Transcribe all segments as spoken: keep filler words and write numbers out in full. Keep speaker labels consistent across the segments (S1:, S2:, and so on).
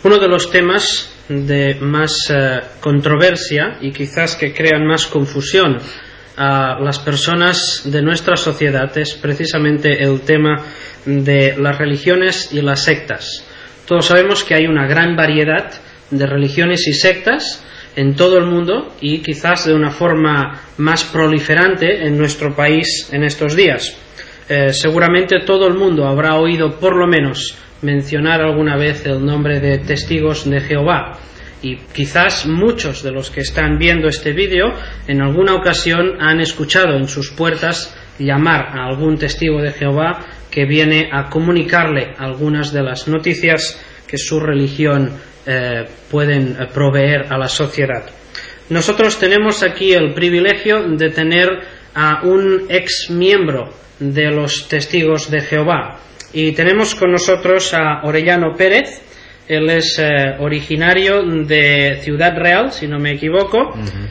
S1: Uno de los temas de más eh, controversia y quizás que crean más confusión a las personas de nuestra sociedad es precisamente el tema de las religiones y las sectas. Todos sabemos que hay una gran variedad de religiones y sectas en todo el mundo y quizás de una forma más proliferante en nuestro país en estos días. Eh, seguramente todo el mundo habrá oído por lo menos mencionar alguna vez el nombre de Testigos de Jehová, y quizás muchos de los que están viendo este vídeo en alguna ocasión han escuchado en sus puertas llamar a algún testigo de Jehová que viene a comunicarle algunas de las noticias que su religión eh, pueden proveer a la sociedad. Nosotros tenemos aquí el privilegio de tener a un ex miembro de los Testigos de Jehová, y tenemos con nosotros a Orellano Pérez. Él es eh, originario de Ciudad Real, si no me equivoco, uh-huh.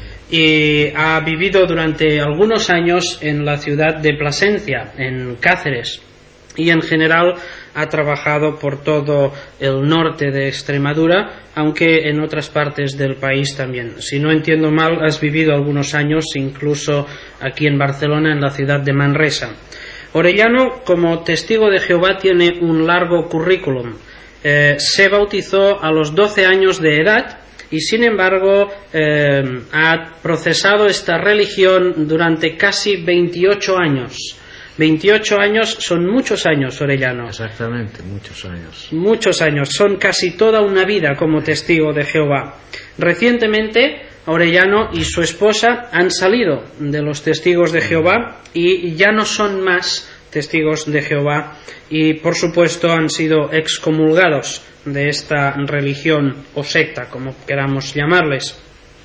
S1: y ha vivido durante algunos años en la ciudad de Plasencia, en Cáceres, y en general ha trabajado por todo el norte de Extremadura, aunque en otras partes del país también. Si no entiendo mal, has vivido algunos años incluso aquí en Barcelona, en la ciudad de Manresa. Orellano, como testigo de Jehová, tiene un largo currículum. Eh, se bautizó a los doce años de edad y, sin embargo, eh, ha procesado esta religión durante casi veintiocho años. veintiocho años son muchos años, Orellano.
S2: Exactamente, muchos años.
S1: Muchos años, son casi toda una vida como testigo de Jehová. Recientemente, Orellano y su esposa han salido de los Testigos de Jehová y ya no son más Testigos de Jehová, y por supuesto han sido excomulgados de esta religión o secta, como queramos llamarles.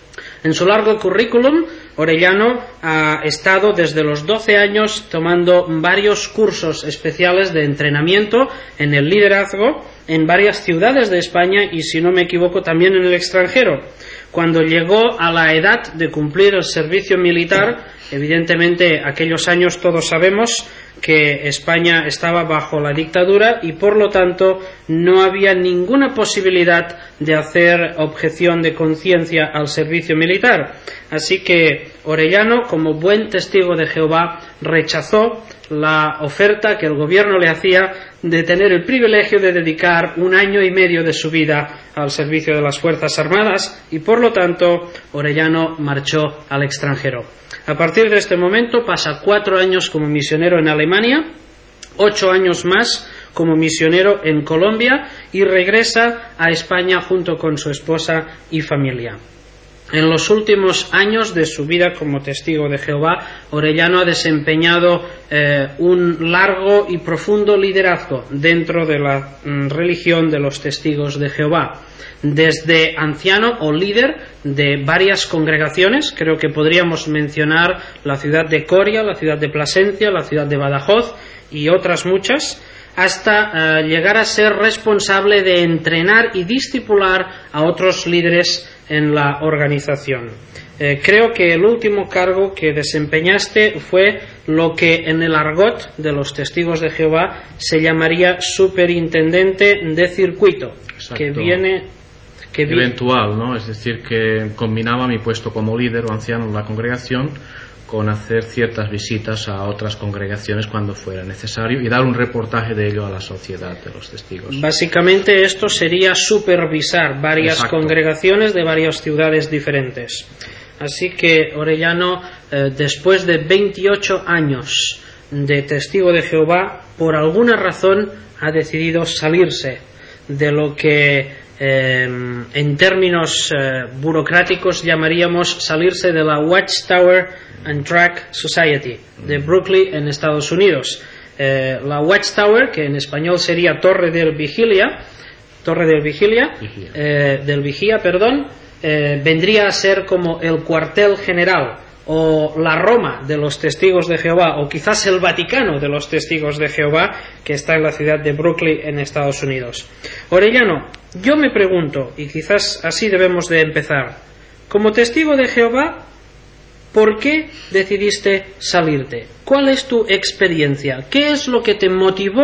S1: En su largo currículum, Orellano ha estado desde los doce años tomando varios cursos especiales de entrenamiento en el liderazgo en varias ciudades de España y, si no me equivoco, también en el extranjero. Cuando llegó a la edad de cumplir el servicio militar, evidentemente aquellos años todos sabemos que España estaba bajo la dictadura y por lo tanto no había ninguna posibilidad de hacer objeción de conciencia al servicio militar. Así que Orellano, como buen testigo de Jehová, rechazó la oferta que el gobierno le hacía de tener el privilegio de dedicar un año y medio de su vida al servicio de las Fuerzas Armadas, y por lo tanto Orellano marchó al extranjero. A partir de este momento pasa cuatro años como misionero en Alemania, ocho años más como misionero en Colombia, y regresa a España junto con su esposa y familia. En los últimos años de su vida como testigo de Jehová, Orellano ha desempeñado eh, un largo y profundo liderazgo dentro de la mm, religión de los Testigos de Jehová. Desde anciano o líder de varias congregaciones, creo que podríamos mencionar la ciudad de Coria, la ciudad de Plasencia, la ciudad de Badajoz y otras muchas, hasta eh, llegar a ser responsable de entrenar y discipular a otros líderes en la organización. Eh, creo que el último cargo que desempeñaste fue lo que en el argot de los Testigos de Jehová se llamaría superintendente de circuito. Exacto. que viene que
S2: eventual, ¿no? Es decir, que combinaba mi puesto como líder o anciano en la congregación con hacer ciertas visitas a otras congregaciones cuando fuera necesario y dar un reportaje de ello a la sociedad de los testigos.
S1: Básicamente esto sería supervisar varias Exacto. congregaciones de varias ciudades diferentes. Así que Orellano, eh, después de veintiocho años de testigo de Jehová, por alguna razón ha decidido salirse de lo que Eh, en términos eh, burocráticos llamaríamos salirse de la Watchtower and Track Society de Brooklyn en Estados Unidos. Eh, la Watchtower, que en español sería Torre del Vigilia, Torre del Vigilia, Vigía. Eh, del Vigía, perdón, eh, vendría a ser como el cuartel general o la Roma de los Testigos de Jehová, o quizás el Vaticano de los Testigos de Jehová, que está en la ciudad de Brooklyn en Estados Unidos. Orellano, yo me pregunto, y quizás así debemos de empezar, como testigo de Jehová, ¿por qué decidiste salirte? ¿Cuál es tu experiencia? ¿Qué es lo que te motivó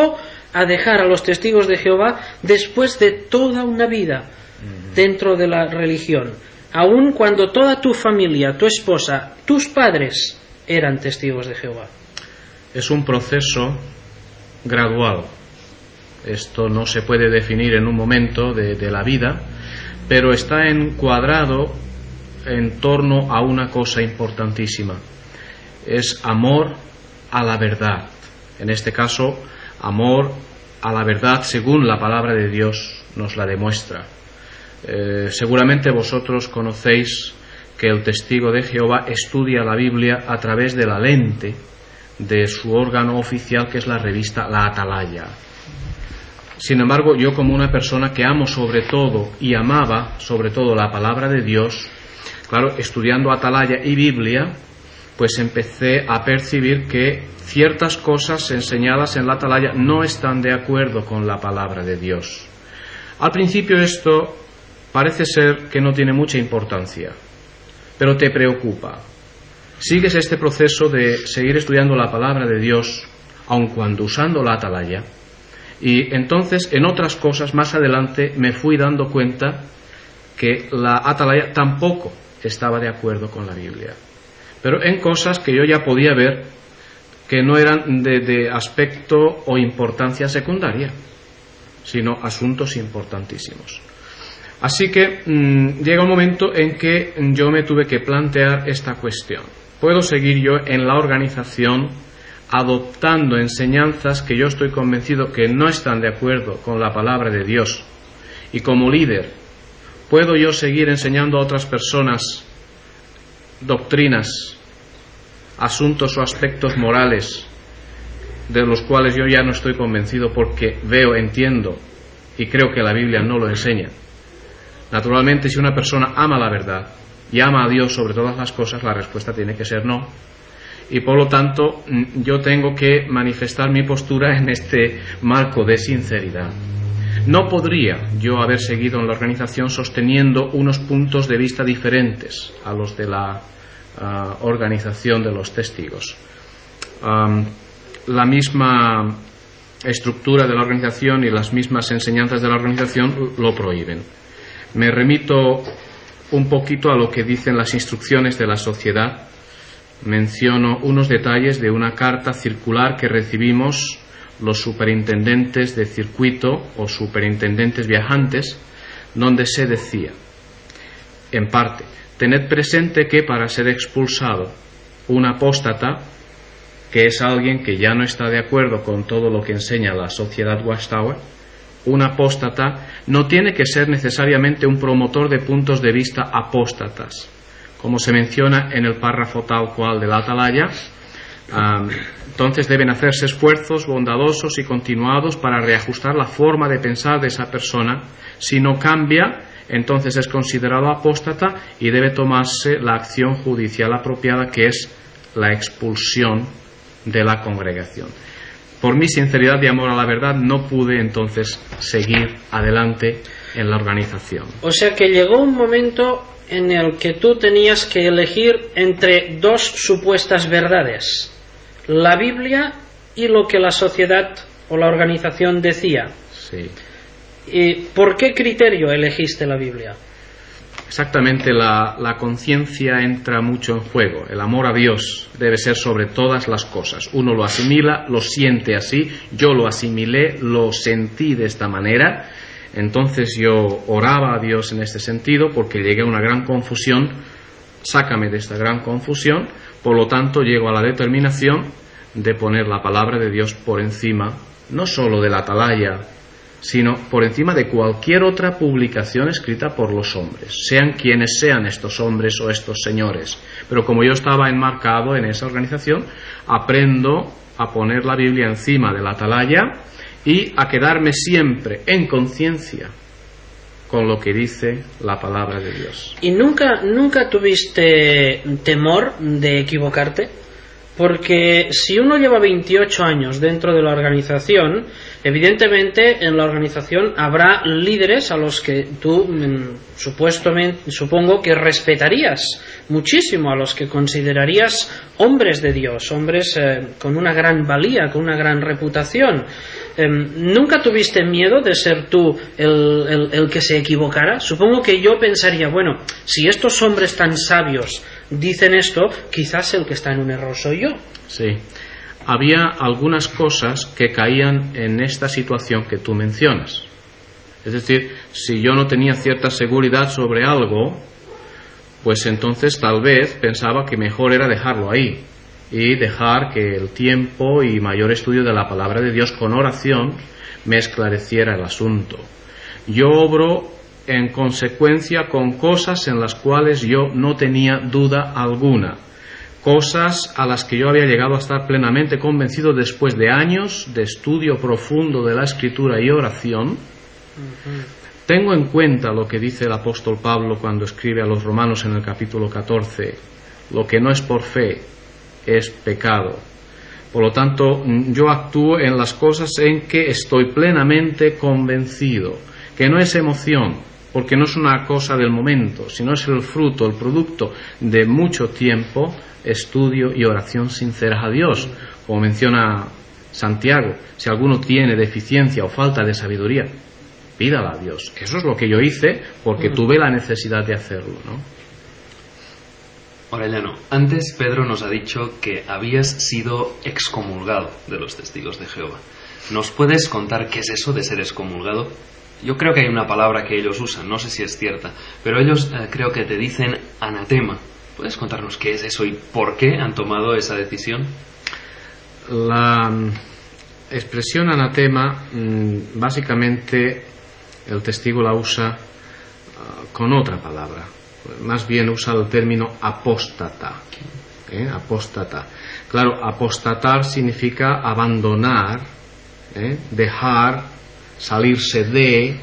S1: a dejar a los testigos de Jehová después de toda una vida dentro de la religión, aun cuando toda tu familia, tu esposa, tus padres eran testigos de Jehová?
S2: Es un proceso gradual. Esto no se puede definir en un momento de, de la vida, pero está encuadrado en torno a una cosa importantísima. Es amor a la verdad. En este caso, amor a la verdad según la palabra de Dios nos la demuestra. Eh, seguramente vosotros conocéis que el testigo de Jehová estudia la Biblia a través de la lente de su órgano oficial, que es la revista La Atalaya. Sin embargo, yo, como una persona que amo sobre todo y amaba sobre todo la palabra de Dios, claro, estudiando Atalaya y Biblia, pues empecé a percibir que ciertas cosas enseñadas en la Atalaya no están de acuerdo con la palabra de Dios. Al principio esto parece ser que no tiene mucha importancia, pero te preocupa. Sigues este proceso de seguir estudiando la palabra de Dios, aun cuando usando la Atalaya, y entonces en otras cosas más adelante me fui dando cuenta que la Atalaya tampoco estaba de acuerdo con la Biblia, pero en cosas que yo ya podía ver que no eran de, de aspecto o importancia secundaria, sino asuntos importantísimos. Así que mmm, llega un momento en que yo me tuve que plantear esta cuestión. ¿Puedo seguir yo en la organización adoptando enseñanzas que yo estoy convencido que no están de acuerdo con la palabra de Dios? Y como líder, ¿puedo yo seguir enseñando a otras personas doctrinas, asuntos o aspectos morales de los cuales yo ya no estoy convencido porque veo, entiendo y creo que la Biblia no lo enseña? Naturalmente, si una persona ama la verdad y ama a Dios sobre todas las cosas, la respuesta tiene que ser no. Y por lo tanto, yo tengo que manifestar mi postura en este marco de sinceridad. No podría yo haber seguido en la organización sosteniendo unos puntos de vista diferentes a los de la uh, organización de los testigos. Um, la misma estructura de la organización y las mismas enseñanzas de la organización lo prohíben. Me remito un poquito a lo que dicen las instrucciones de la sociedad. Menciono unos detalles de una carta circular que recibimos los superintendentes de circuito o superintendentes viajantes, donde se decía, en parte, tened presente que para ser expulsado un apóstata, que es alguien que ya no está de acuerdo con todo lo que enseña la sociedad Watchtower, un apóstata no tiene que ser necesariamente un promotor de puntos de vista apóstatas, como se menciona en el párrafo tal cual de la Atalaya. Um, entonces deben hacerse esfuerzos bondadosos y continuados para reajustar la forma de pensar de esa persona. Si no cambia, entonces es considerado apóstata y debe tomarse la acción judicial apropiada, que es la expulsión de la congregación. Por mi sinceridad y amor a la verdad no pude entonces seguir adelante en la organización.
S1: O sea que llegó un momento en el que tú tenías que elegir entre dos supuestas verdades, la Biblia y lo que la sociedad o la organización decía.
S2: Sí.
S1: ¿Y por qué criterio elegiste la Biblia?
S2: Exactamente, la, la conciencia entra mucho en juego. El amor a Dios debe ser sobre todas las cosas. Uno lo asimila, lo siente así. Yo lo asimilé, lo sentí de esta manera. Entonces yo oraba a Dios en este sentido porque llegué a una gran confusión. Sácame de esta gran confusión. Por lo tanto, llego a la determinación de poner la palabra de Dios por encima, no solo de la Atalaya, sino por encima de cualquier otra publicación escrita por los hombres, sean quienes sean estos hombres o estos señores. Pero como yo estaba enmarcado en esa organización, aprendo a poner la Biblia encima de la Atalaya y a quedarme siempre en conciencia con lo que dice la palabra de Dios.
S1: ¿Y nunca, nunca tuviste temor de equivocarte? Porque si uno lleva veintiocho años dentro de la organización, evidentemente en la organización habrá líderes a los que tú supuestamente, supongo que respetarías muchísimo, a los que considerarías hombres de Dios, hombres eh, con una gran valía, con una gran reputación. Eh, ¿Nunca tuviste miedo de ser tú el, el, el que se equivocara? Supongo que yo pensaría, bueno, si estos hombres tan sabios dicen esto, quizás el que está en un error soy yo.
S2: Sí. Había algunas cosas que caían en esta situación que tú mencionas. Es decir, si yo no tenía cierta seguridad sobre algo, pues entonces tal vez pensaba que mejor era dejarlo ahí y dejar que el tiempo y mayor estudio de la palabra de Dios con oración me esclareciera el asunto. Yo obro en consecuencia con cosas en las cuales yo no tenía duda alguna, cosas a las que yo había llegado a estar plenamente convencido después de años de estudio profundo de la Escritura y oración. Uh-huh. Tengo en cuenta lo que dice el apóstol Pablo cuando escribe a los Romanos en el capítulo catorce: lo que no es por fe es pecado. Por lo tanto, yo actúo en las cosas en que estoy plenamente convencido, que no es emoción, porque no es una cosa del momento, sino es el fruto, el producto de mucho tiempo, estudio y oración sinceras a Dios. Como menciona Santiago, si alguno tiene deficiencia o falta de sabiduría, pídala a Dios. Eso es lo que yo hice porque tuve la necesidad de hacerlo, ¿no?
S3: Orellano, antes Pedro nos ha dicho que habías sido excomulgado de los testigos de Jehová. ¿Nos puedes contar qué es eso de ser excomulgado? Yo creo que hay una palabra que ellos usan, no sé si es cierta, pero ellos eh, creo que te dicen anatema. ¿Puedes contarnos qué es eso y por qué han tomado esa decisión?
S2: La expresión anatema, básicamente el testigo la usa uh, con otra palabra. Más bien usa el término apóstata. ¿eh? Apóstata. Claro, apostatar significa abandonar, ¿eh? dejar, salirse de.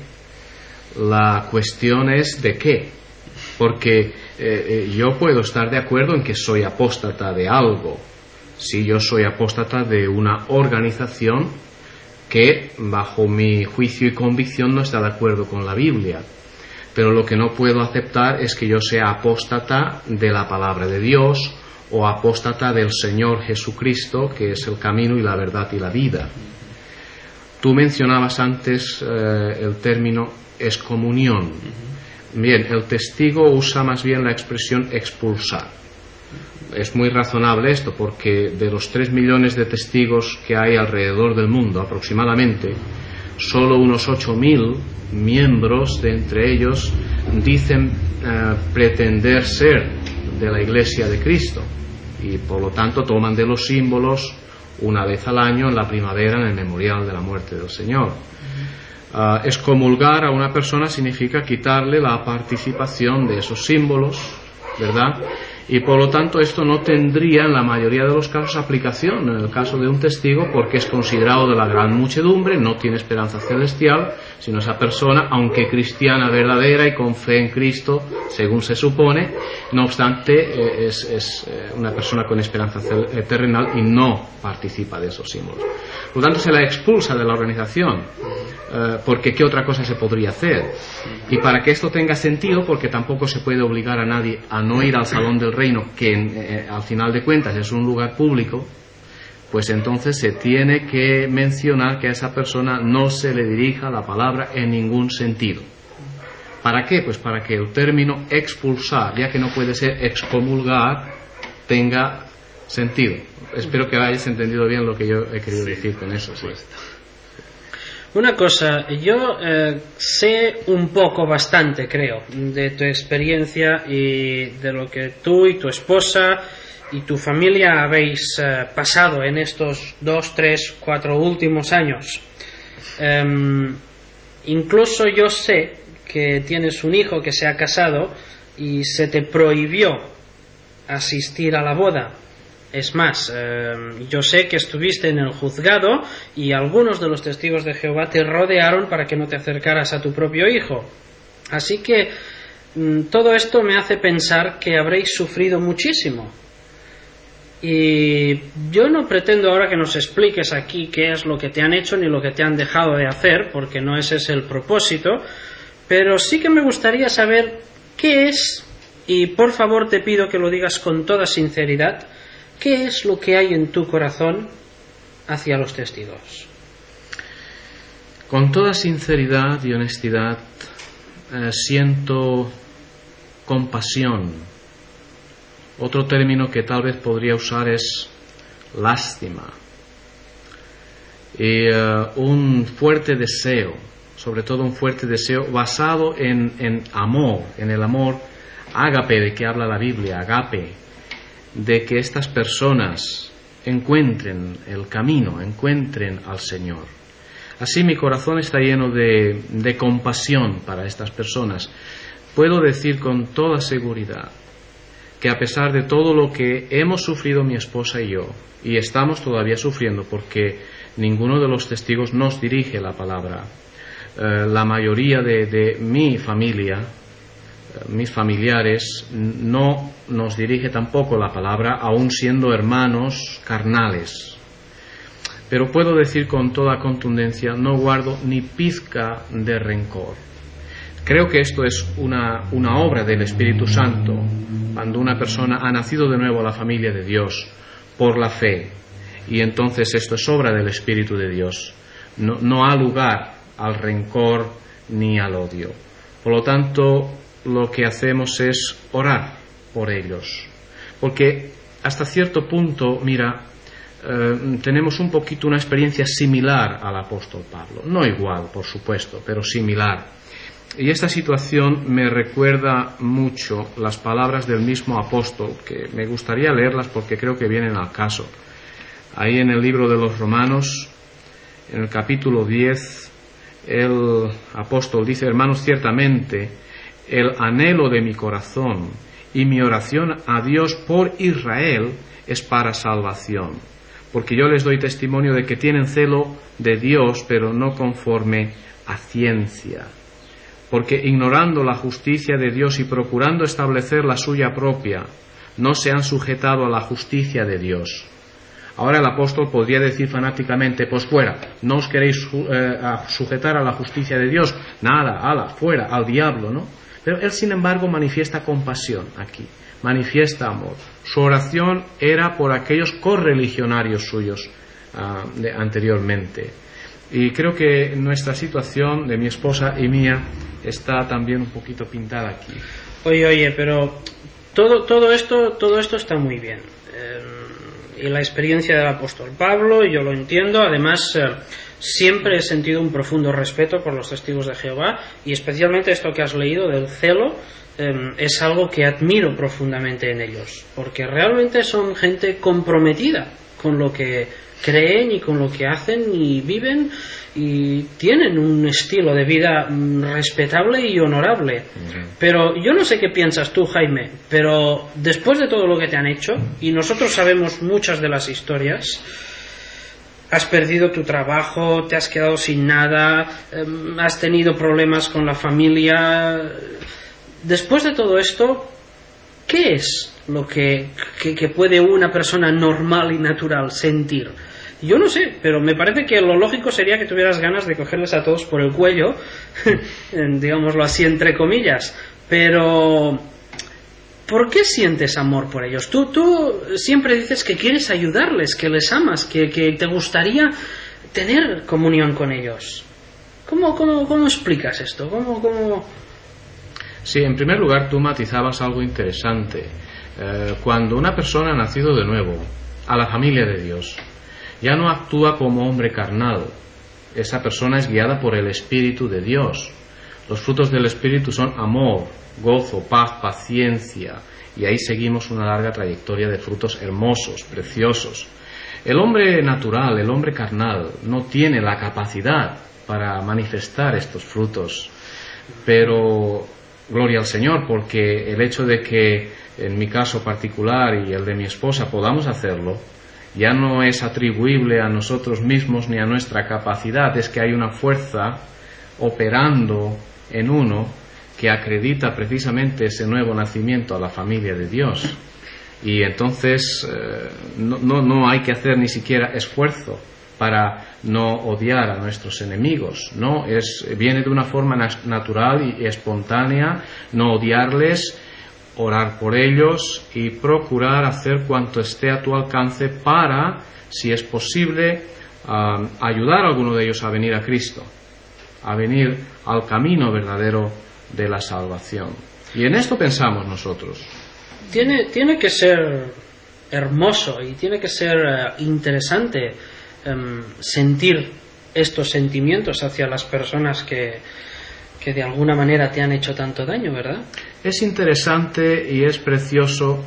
S2: La cuestión es de qué. Porque eh, yo puedo estar de acuerdo en que soy apóstata de algo. Si yo soy apóstata de una organización que, bajo mi juicio y convicción, no está de acuerdo con la Biblia. Pero lo que no puedo aceptar es que yo sea apóstata de la palabra de Dios o apóstata del Señor Jesucristo, que es el camino y la verdad y la vida. Tú mencionabas antes eh, el término excomunión. Bien, el testigo usa más bien la expresión expulsar. Es muy razonable esto porque de los tres millones de testigos que hay alrededor del mundo aproximadamente, solo unos ocho mil miembros de entre ellos dicen eh, pretender ser de la Iglesia de Cristo y por lo tanto toman de los símbolos una vez al año en la primavera en el memorial de la muerte del Señor. Uh, excomulgar a una persona significa quitarle la participación de esos símbolos, ¿verdad? Y por lo tanto esto no tendría en la mayoría de los casos aplicación en el caso de un testigo porque es considerado de la gran muchedumbre, no tiene esperanza celestial, sino esa persona, aunque cristiana verdadera y con fe en Cristo, según se supone, no obstante eh, es, es eh, una persona con esperanza terrenal y no participa de esos símbolos. Por lo tanto se la expulsa de la organización. Uh, porque qué otra cosa se podría hacer, y para que esto tenga sentido, porque tampoco se puede obligar a nadie a no ir al salón del reino, que eh, al final de cuentas es un lugar público, pues entonces se tiene que mencionar que a esa persona no se le dirija la palabra en ningún sentido. ¿Para qué? Pues para que el término expulsar, ya que no puede ser excomulgar, tenga sentido. Espero que hayáis entendido bien lo que yo he querido decir con eso. Sí.
S1: Una cosa, yo eh, sé un poco, bastante creo, de tu experiencia y de lo que tú y tu esposa y tu familia habéis eh, pasado en estos dos, tres, cuatro últimos años. Eh, incluso yo sé que tienes un hijo que se ha casado y se te prohibió asistir a la boda. Es más, eh, yo sé que estuviste en el juzgado y algunos de los testigos de Jehová te rodearon para que no te acercaras a tu propio hijo. Así que mm, todo esto me hace pensar que habréis sufrido muchísimo. Y yo no pretendo ahora que nos expliques aquí qué es lo que te han hecho ni lo que te han dejado de hacer, porque no ese es el propósito, pero sí que me gustaría saber qué es, y por favor te pido que lo digas con toda sinceridad, qué es lo que hay en tu corazón hacia los testigos.
S2: Con toda sinceridad y honestidad eh, siento compasión. Otro término que tal vez podría usar es lástima. Y uh, un fuerte deseo, sobre todo un fuerte deseo basado en, en amor, en el amor ágape de que habla la Biblia, agape, de que estas personas encuentren el camino, encuentren al Señor. Así mi corazón está lleno de, de compasión para estas personas. Puedo decir con toda seguridad que a pesar de todo lo que hemos sufrido mi esposa y yo, y estamos todavía sufriendo porque ninguno de los testigos nos dirige la palabra, eh, la mayoría de, de mi familia, eh, mis familiares, no nos dirige tampoco la palabra, aun siendo hermanos carnales. Pero puedo decir con toda contundencia, no guardo ni pizca de rencor. Creo que esto es una, una obra del Espíritu Santo, cuando una persona ha nacido de nuevo a la familia de Dios por la fe, y entonces esto es obra del Espíritu de Dios. No, no ha lugar al rencor ni al odio. Por lo tanto, lo que hacemos es orar por ellos, porque hasta cierto punto, mira, eh, tenemos un poquito una experiencia similar al apóstol Pablo, no igual, por supuesto, pero similar. Y esta situación me recuerda mucho las palabras del mismo apóstol, que me gustaría leerlas porque creo que vienen al caso. Ahí en el libro de los Romanos, en el capítulo diez, el apóstol dice: hermanos, ciertamente el anhelo de mi corazón y mi oración a Dios por Israel es para salvación, porque yo les doy testimonio de que tienen celo de Dios, pero no conforme a ciencia. Porque ignorando la justicia de Dios y procurando establecer la suya propia, no se han sujetado a la justicia de Dios. Ahora el apóstol podría decir fanáticamente: pues fuera, no os queréis eh, sujetar a la justicia de Dios, nada, ala, fuera, al diablo, ¿no? Pero él, sin embargo, manifiesta compasión aquí, manifiesta amor. Su oración era por aquellos correligionarios suyos uh, de, anteriormente. Y creo que nuestra situación, de mi esposa y mía, está también un poquito pintada aquí.
S1: Oye, oye, pero todo, todo esto, todo esto está muy bien. Eh, y la experiencia del apóstol Pablo, yo lo entiendo. Además, eh, siempre he sentido un profundo respeto por los testigos de Jehová, y especialmente esto que has leído del celo, eh, es algo que admiro profundamente en ellos, porque realmente son gente comprometida con lo que creen y con lo que hacen y viven, y tienen un estilo de vida respetable y honorable. Pero yo no sé qué piensas tú, Jaime, pero después de todo lo que te han hecho, y nosotros sabemos muchas de las historias, has perdido tu trabajo, te has quedado sin nada, eh, has tenido problemas con la familia. Después de todo esto, ¿qué es lo que, que, que puede una persona normal y natural sentir? Yo no sé, pero me parece que lo lógico sería que tuvieras ganas de cogerles a todos por el cuello, digámoslo así entre comillas, pero ¿por qué sientes amor por ellos? Tú, tú siempre dices que quieres ayudarles, que les amas, que, que te gustaría tener comunión con ellos. ¿Cómo, cómo, cómo explicas esto? ¿Cómo, cómo...
S2: Sí, en primer lugar tú matizabas algo interesante. Eh, cuando una persona ha nacido de nuevo a la familia de Dios, ya no actúa como hombre carnal. Esa persona es guiada por el Espíritu de Dios. Los frutos del Espíritu son amor, gozo, paz, paciencia, y ahí seguimos una larga trayectoria de frutos hermosos, preciosos. El hombre natural, el hombre carnal, no tiene la capacidad para manifestar estos frutos, pero gloria al Señor, porque el hecho de que en mi caso particular y el de mi esposa podamos hacerlo, ya no es atribuible a nosotros mismos ni a nuestra capacidad, es que hay una fuerza operando en uno que acredita precisamente ese nuevo nacimiento a la familia de Dios. Y entonces eh, no, no, no hay que hacer ni siquiera esfuerzo para no odiar a nuestros enemigos, ¿no? Es, viene de una forma natural y espontánea no odiarles, orar por ellos y procurar hacer cuanto esté a tu alcance para, si es posible, uh, ayudar a alguno de ellos a venir a Cristo, a venir al camino verdadero de la salvación. Y en esto pensamos nosotros.
S1: Tiene, tiene que ser hermoso y tiene que ser uh, interesante um, sentir estos sentimientos hacia las personas que, que de alguna manera te han hecho tanto daño, ¿verdad?
S2: Es interesante y es precioso,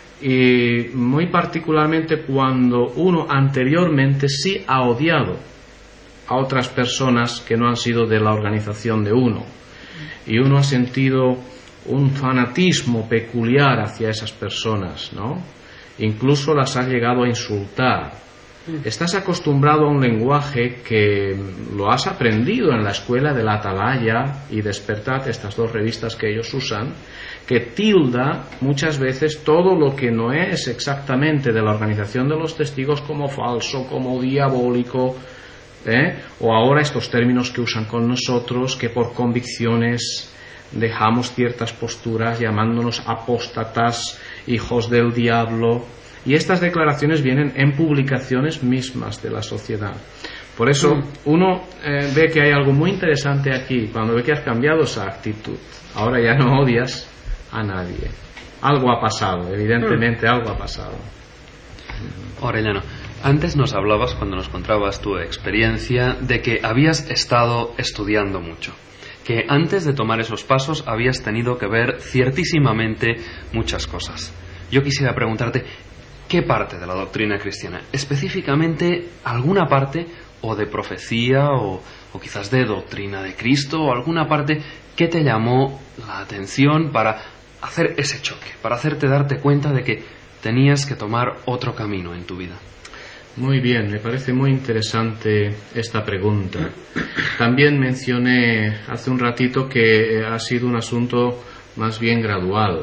S2: y muy particularmente cuando uno anteriormente sí ha odiado a otras personas que no han sido de la organización de uno, y uno ha sentido un fanatismo peculiar hacia esas personas, ¿no? Incluso las has llegado a insultar. Estás acostumbrado a un lenguaje que lo has aprendido en la escuela de la Atalaya y Despertad, estas dos revistas que ellos usan, que tilda muchas veces todo lo que no es exactamente de la organización de los testigos como falso, como diabólico, ¿eh? O ahora estos términos que usan con nosotros, que por convicciones dejamos ciertas posturas llamándonos apóstatas, hijos del diablo, y estas declaraciones vienen en publicaciones mismas de la sociedad. Por eso uno eh, ve que hay algo muy interesante aquí cuando ve que has cambiado esa actitud. Ahora ya no odias a nadie. Algo ha pasado, evidentemente algo ha pasado.
S3: Orellano, antes nos hablabas, cuando nos contabas tu experiencia, de que habías estado estudiando mucho, que antes de tomar esos pasos habías tenido que ver ciertísimamente muchas cosas. Yo quisiera preguntarte, ¿qué parte de la doctrina cristiana, específicamente alguna parte o de profecía o, o quizás de doctrina de Cristo o alguna parte que te llamó la atención para hacer ese choque, para hacerte darte cuenta de que tenías que tomar otro camino en tu vida?
S2: Muy bien, me parece muy interesante esta pregunta. También mencioné hace un ratito que ha sido un asunto más bien gradual.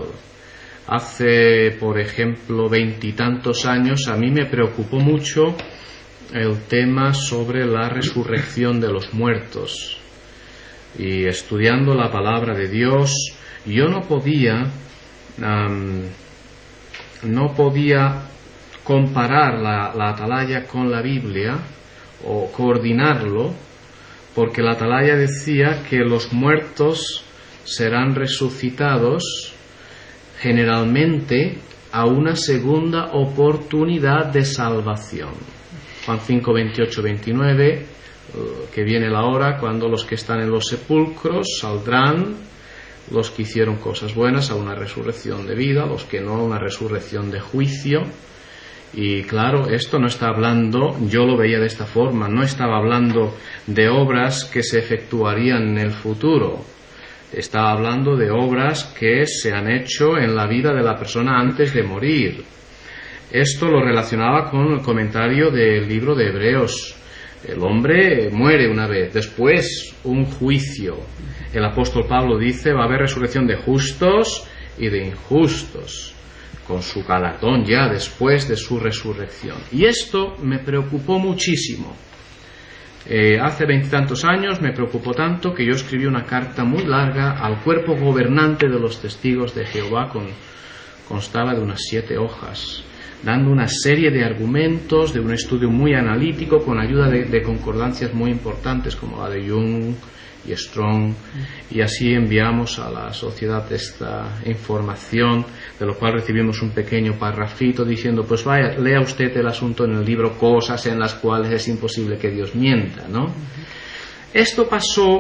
S2: Hace, por ejemplo, veintitantos años a mí me preocupó mucho el tema sobre la resurrección de los muertos. Y estudiando la palabra de Dios, yo no podía, um, no podía comparar la, la Atalaya con la Biblia o coordinarlo, porque la Atalaya decía que los muertos serán resucitados generalmente a una segunda oportunidad de salvación. Juan cinco, veintiocho, veintinueve, que viene la hora cuando los que están en los sepulcros saldrán, los que hicieron cosas buenas a una resurrección de vida, los que no a una resurrección de juicio. Y claro, esto no está hablando, yo lo veía de esta forma, no estaba hablando de obras que se efectuarían en el futuro. Estaba hablando de obras que se han hecho en la vida de la persona antes de morir. Esto lo relacionaba con el comentario del libro de Hebreos. El hombre muere una vez, después un juicio. El apóstol Pablo dice, va a haber resurrección de justos y de injustos, con su galardón ya después de su resurrección. Y esto me preocupó muchísimo. Eh, hace veintitantos años me preocupó tanto que yo escribí una carta muy larga al cuerpo gobernante de los testigos de Jehová, con, constaba de unas siete hojas, dando una serie de argumentos, de un estudio muy analítico, con ayuda de, de concordancias muy importantes como la de Jung y Strong, y así enviamos a la sociedad esta información, de lo cual recibimos un pequeño parrafito diciendo, pues vaya, lea usted el asunto en el libro, cosas en las cuales es imposible que Dios mienta, ¿no? Esto pasó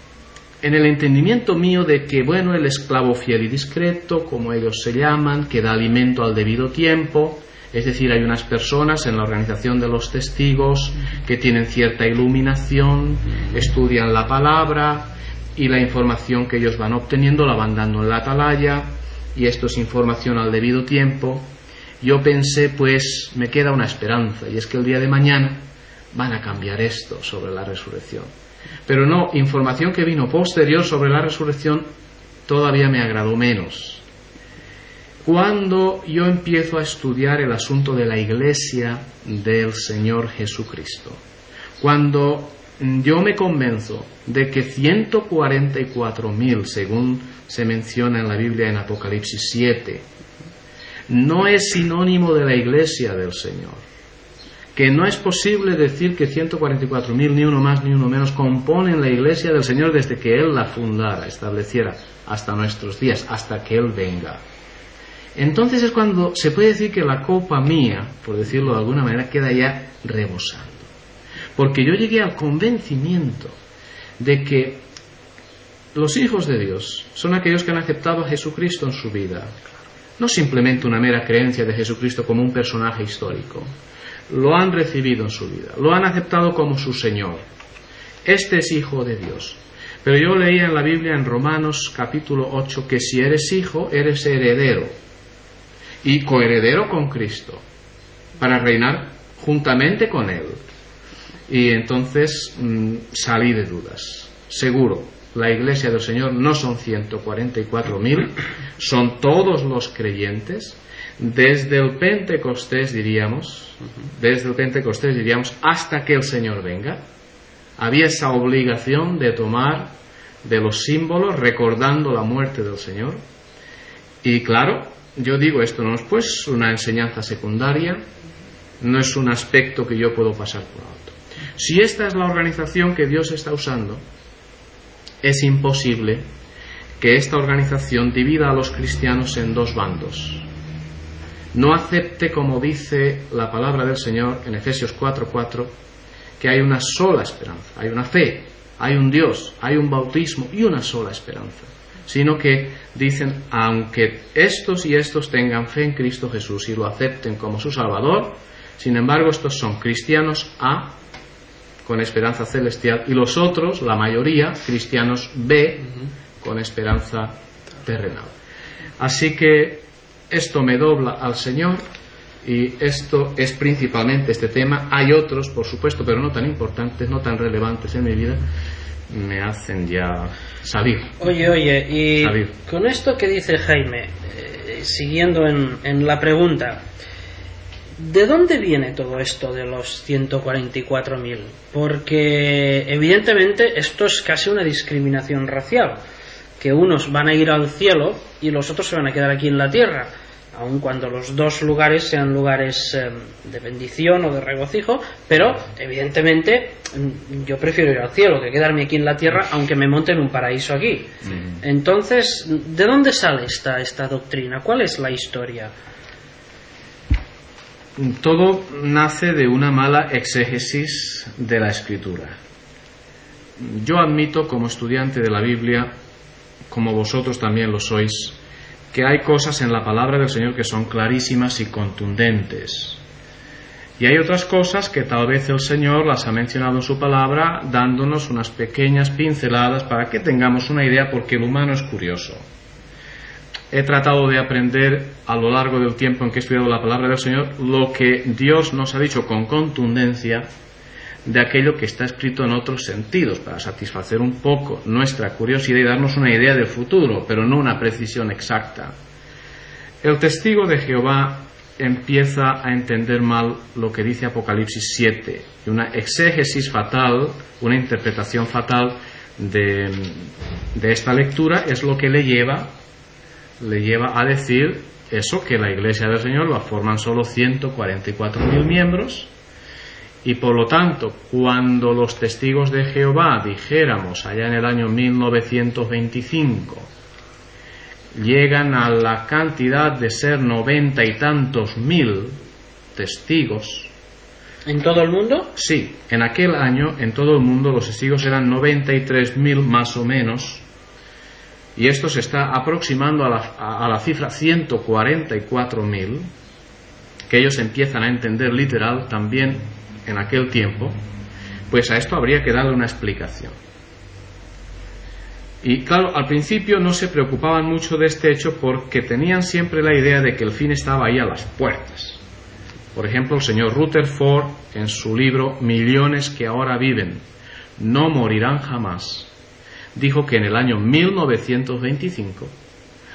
S2: en el entendimiento mío de que, bueno, el esclavo fiel y discreto, como ellos se llaman, que da alimento al debido tiempo, es decir, hay unas personas en la organización de los testigos que tienen cierta iluminación, estudian la palabra y la información que ellos van obteniendo la van dando en la atalaya, y esto es información al debido tiempo. Yo pensé, pues me queda una esperanza, y es que el día de mañana van a cambiar esto sobre la resurrección. Pero no, información que vino posterior sobre la resurrección todavía me agradó menos. cuando yo empiezo a estudiar el asunto de la Iglesia del Señor Jesucristo, cuando yo me convenzo de que ciento cuarenta y cuatro mil, según se menciona en la Biblia en Apocalipsis siete, no es sinónimo de la Iglesia del Señor, que no es posible decir que ciento cuarenta y cuatro mil, ni uno más ni uno menos, componen la Iglesia del Señor desde que Él la fundara, estableciera, hasta nuestros días, hasta que Él venga. Entonces es cuando se puede decir que la copa mía, por decirlo de alguna manera, queda ya rebosando. Porque yo llegué al convencimiento de que los hijos de Dios son aquellos que han aceptado a Jesucristo en su vida. No simplemente una mera creencia de Jesucristo como un personaje histórico. Lo han recibido en su vida, lo han aceptado como su Señor. Este es hijo de Dios. Pero yo leía en la Biblia, en Romanos capítulo ocho, que si eres hijo, eres heredero y coheredero con Cristo, para reinar juntamente con Él. Y entonces mmm, salí de dudas. Seguro, la Iglesia del Señor no son ciento cuarenta y cuatro mil, son todos los creyentes, desde el Pentecostés diríamos, desde el Pentecostés diríamos, hasta que el Señor venga. Había esa obligación de tomar de los símbolos recordando la muerte del Señor. Y claro, yo digo, esto no es pues una enseñanza secundaria, no es un aspecto que yo puedo pasar por alto. Si esta es la organización que Dios está usando, es imposible que esta organización divida a los cristianos en dos bandos. No acepte, como dice la palabra del Señor en Efesios cuatro cuatro, que hay una sola esperanza, hay una fe, hay un Dios, hay un bautismo y una sola esperanza, sino que dicen, aunque estos y estos tengan fe en Cristo Jesús y lo acepten como su Salvador, sin embargo estos son cristianos A, con esperanza celestial, y los otros, la mayoría, cristianos B, con esperanza terrenal. Así que esto me dobla al Señor, y esto es principalmente este tema. Hay otros, por supuesto, pero no tan importantes, no tan relevantes en mi vida, me hacen ya salir.
S1: Oye, oye, y
S2: salir.
S1: Con esto que dice Jaime, eh, siguiendo en, en la pregunta, ¿de dónde viene todo esto de los ciento cuarenta y cuatro mil? Porque evidentemente esto es casi una discriminación racial, que unos van a ir al cielo y los otros se van a quedar aquí en la tierra, aun cuando los dos lugares sean lugares eh, de bendición o de regocijo, pero evidentemente yo prefiero ir al cielo que quedarme aquí en la tierra, aunque me monte en un paraíso aquí. Mm. Entonces, ¿de dónde sale esta, esta doctrina? ¿Cuál es la historia?
S2: Todo nace de una mala exégesis de la Escritura. Yo admito, como estudiante de la Biblia, como vosotros también lo sois, que hay cosas en la palabra del Señor que son clarísimas y contundentes. Y hay otras cosas que tal vez el Señor las ha mencionado en su palabra, dándonos unas pequeñas pinceladas para que tengamos una idea, porque el humano es curioso. He tratado de aprender a lo largo del tiempo en que he estudiado la palabra del Señor lo que Dios nos ha dicho con contundencia de aquello que está escrito en otros sentidos, para satisfacer un poco nuestra curiosidad y darnos una idea del futuro, pero no una precisión exacta. El testigo de Jehová empieza a entender mal lo que dice Apocalipsis siete, y una exégesis fatal, una interpretación fatal de, de esta lectura es lo que le lleva le lleva a decir eso, que la Iglesia del Señor la forman solo ciento cuarenta y cuatro mil miembros, y por lo tanto, cuando los testigos de Jehová, dijéramos allá en el año mil novecientos veinticinco, llegan a la cantidad de ser noventa y tantos mil testigos.
S1: ¿En todo el mundo?
S2: Sí, en aquel año en todo el mundo los testigos eran noventa y tres mil más o menos. Y esto se está aproximando a la, a, a la cifra ciento cuarenta y cuatro mil, que ellos empiezan a entender literal también en aquel tiempo. Pues a esto habría que darle una explicación. Y claro, al principio no se preocupaban mucho de este hecho porque tenían siempre la idea de que el fin estaba ahí a las puertas. Por ejemplo, el señor Rutherford, en su libro Millones que ahora viven, no morirán jamás, dijo que en el año mil novecientos veinticinco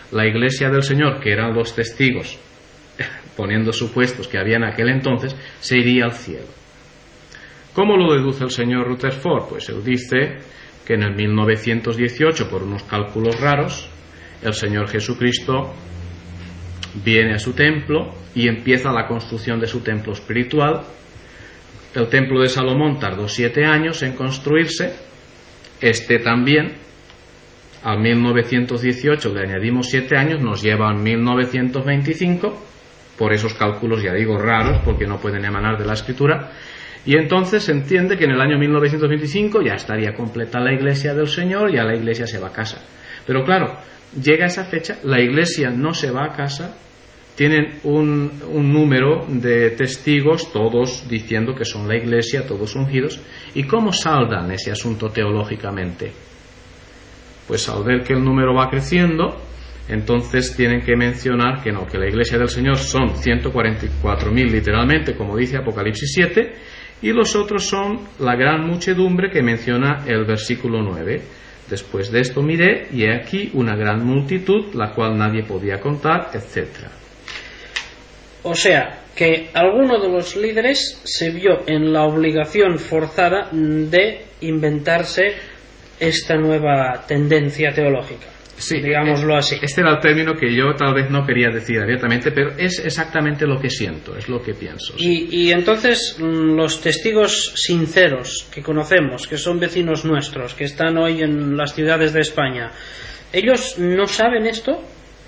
S2: la Iglesia del Señor, que eran los testigos, poniendo supuestos que había en aquel entonces, se iría al cielo. ¿Cómo lo deduce el señor Rutherford? Pues él dice que en el mil novecientos dieciocho, por unos cálculos raros, el Señor Jesucristo viene a su templo y empieza la construcción de su templo espiritual. El templo de Salomón tardó siete años en construirse. Este también, al mil novecientos dieciocho le añadimos siete años, nos lleva al mil novecientos veinticinco, por esos cálculos, ya digo, raros, porque no pueden emanar de la Escritura. Y entonces se entiende que en el año mil novecientos veinticinco ya estaría completa la Iglesia del Señor, ya la Iglesia se va a casa. Pero claro, llega esa fecha, la Iglesia no se va a casa, tienen un, un número de testigos, todos diciendo que son la Iglesia, todos ungidos. ¿Y cómo saldan ese asunto teológicamente? Pues al ver que el número va creciendo, entonces tienen que mencionar que no, que la Iglesia del Señor son ciento cuarenta y cuatro mil literalmente, como dice Apocalipsis siete, y los otros son la gran muchedumbre que menciona el versículo nueve. Después de esto miré, y he aquí una gran multitud, la cual nadie podía contar, etcétera.
S1: O sea, que alguno de los líderes se vio en la obligación forzada de inventarse esta nueva tendencia teológica. Sí, digámoslo así.
S2: Este era el término que yo tal vez no quería decir abiertamente, pero es exactamente lo que siento, es lo que pienso. Sí.
S1: Y, y entonces los testigos sinceros que conocemos, que son vecinos nuestros, que están hoy en las ciudades de España, ¿ellos no saben esto?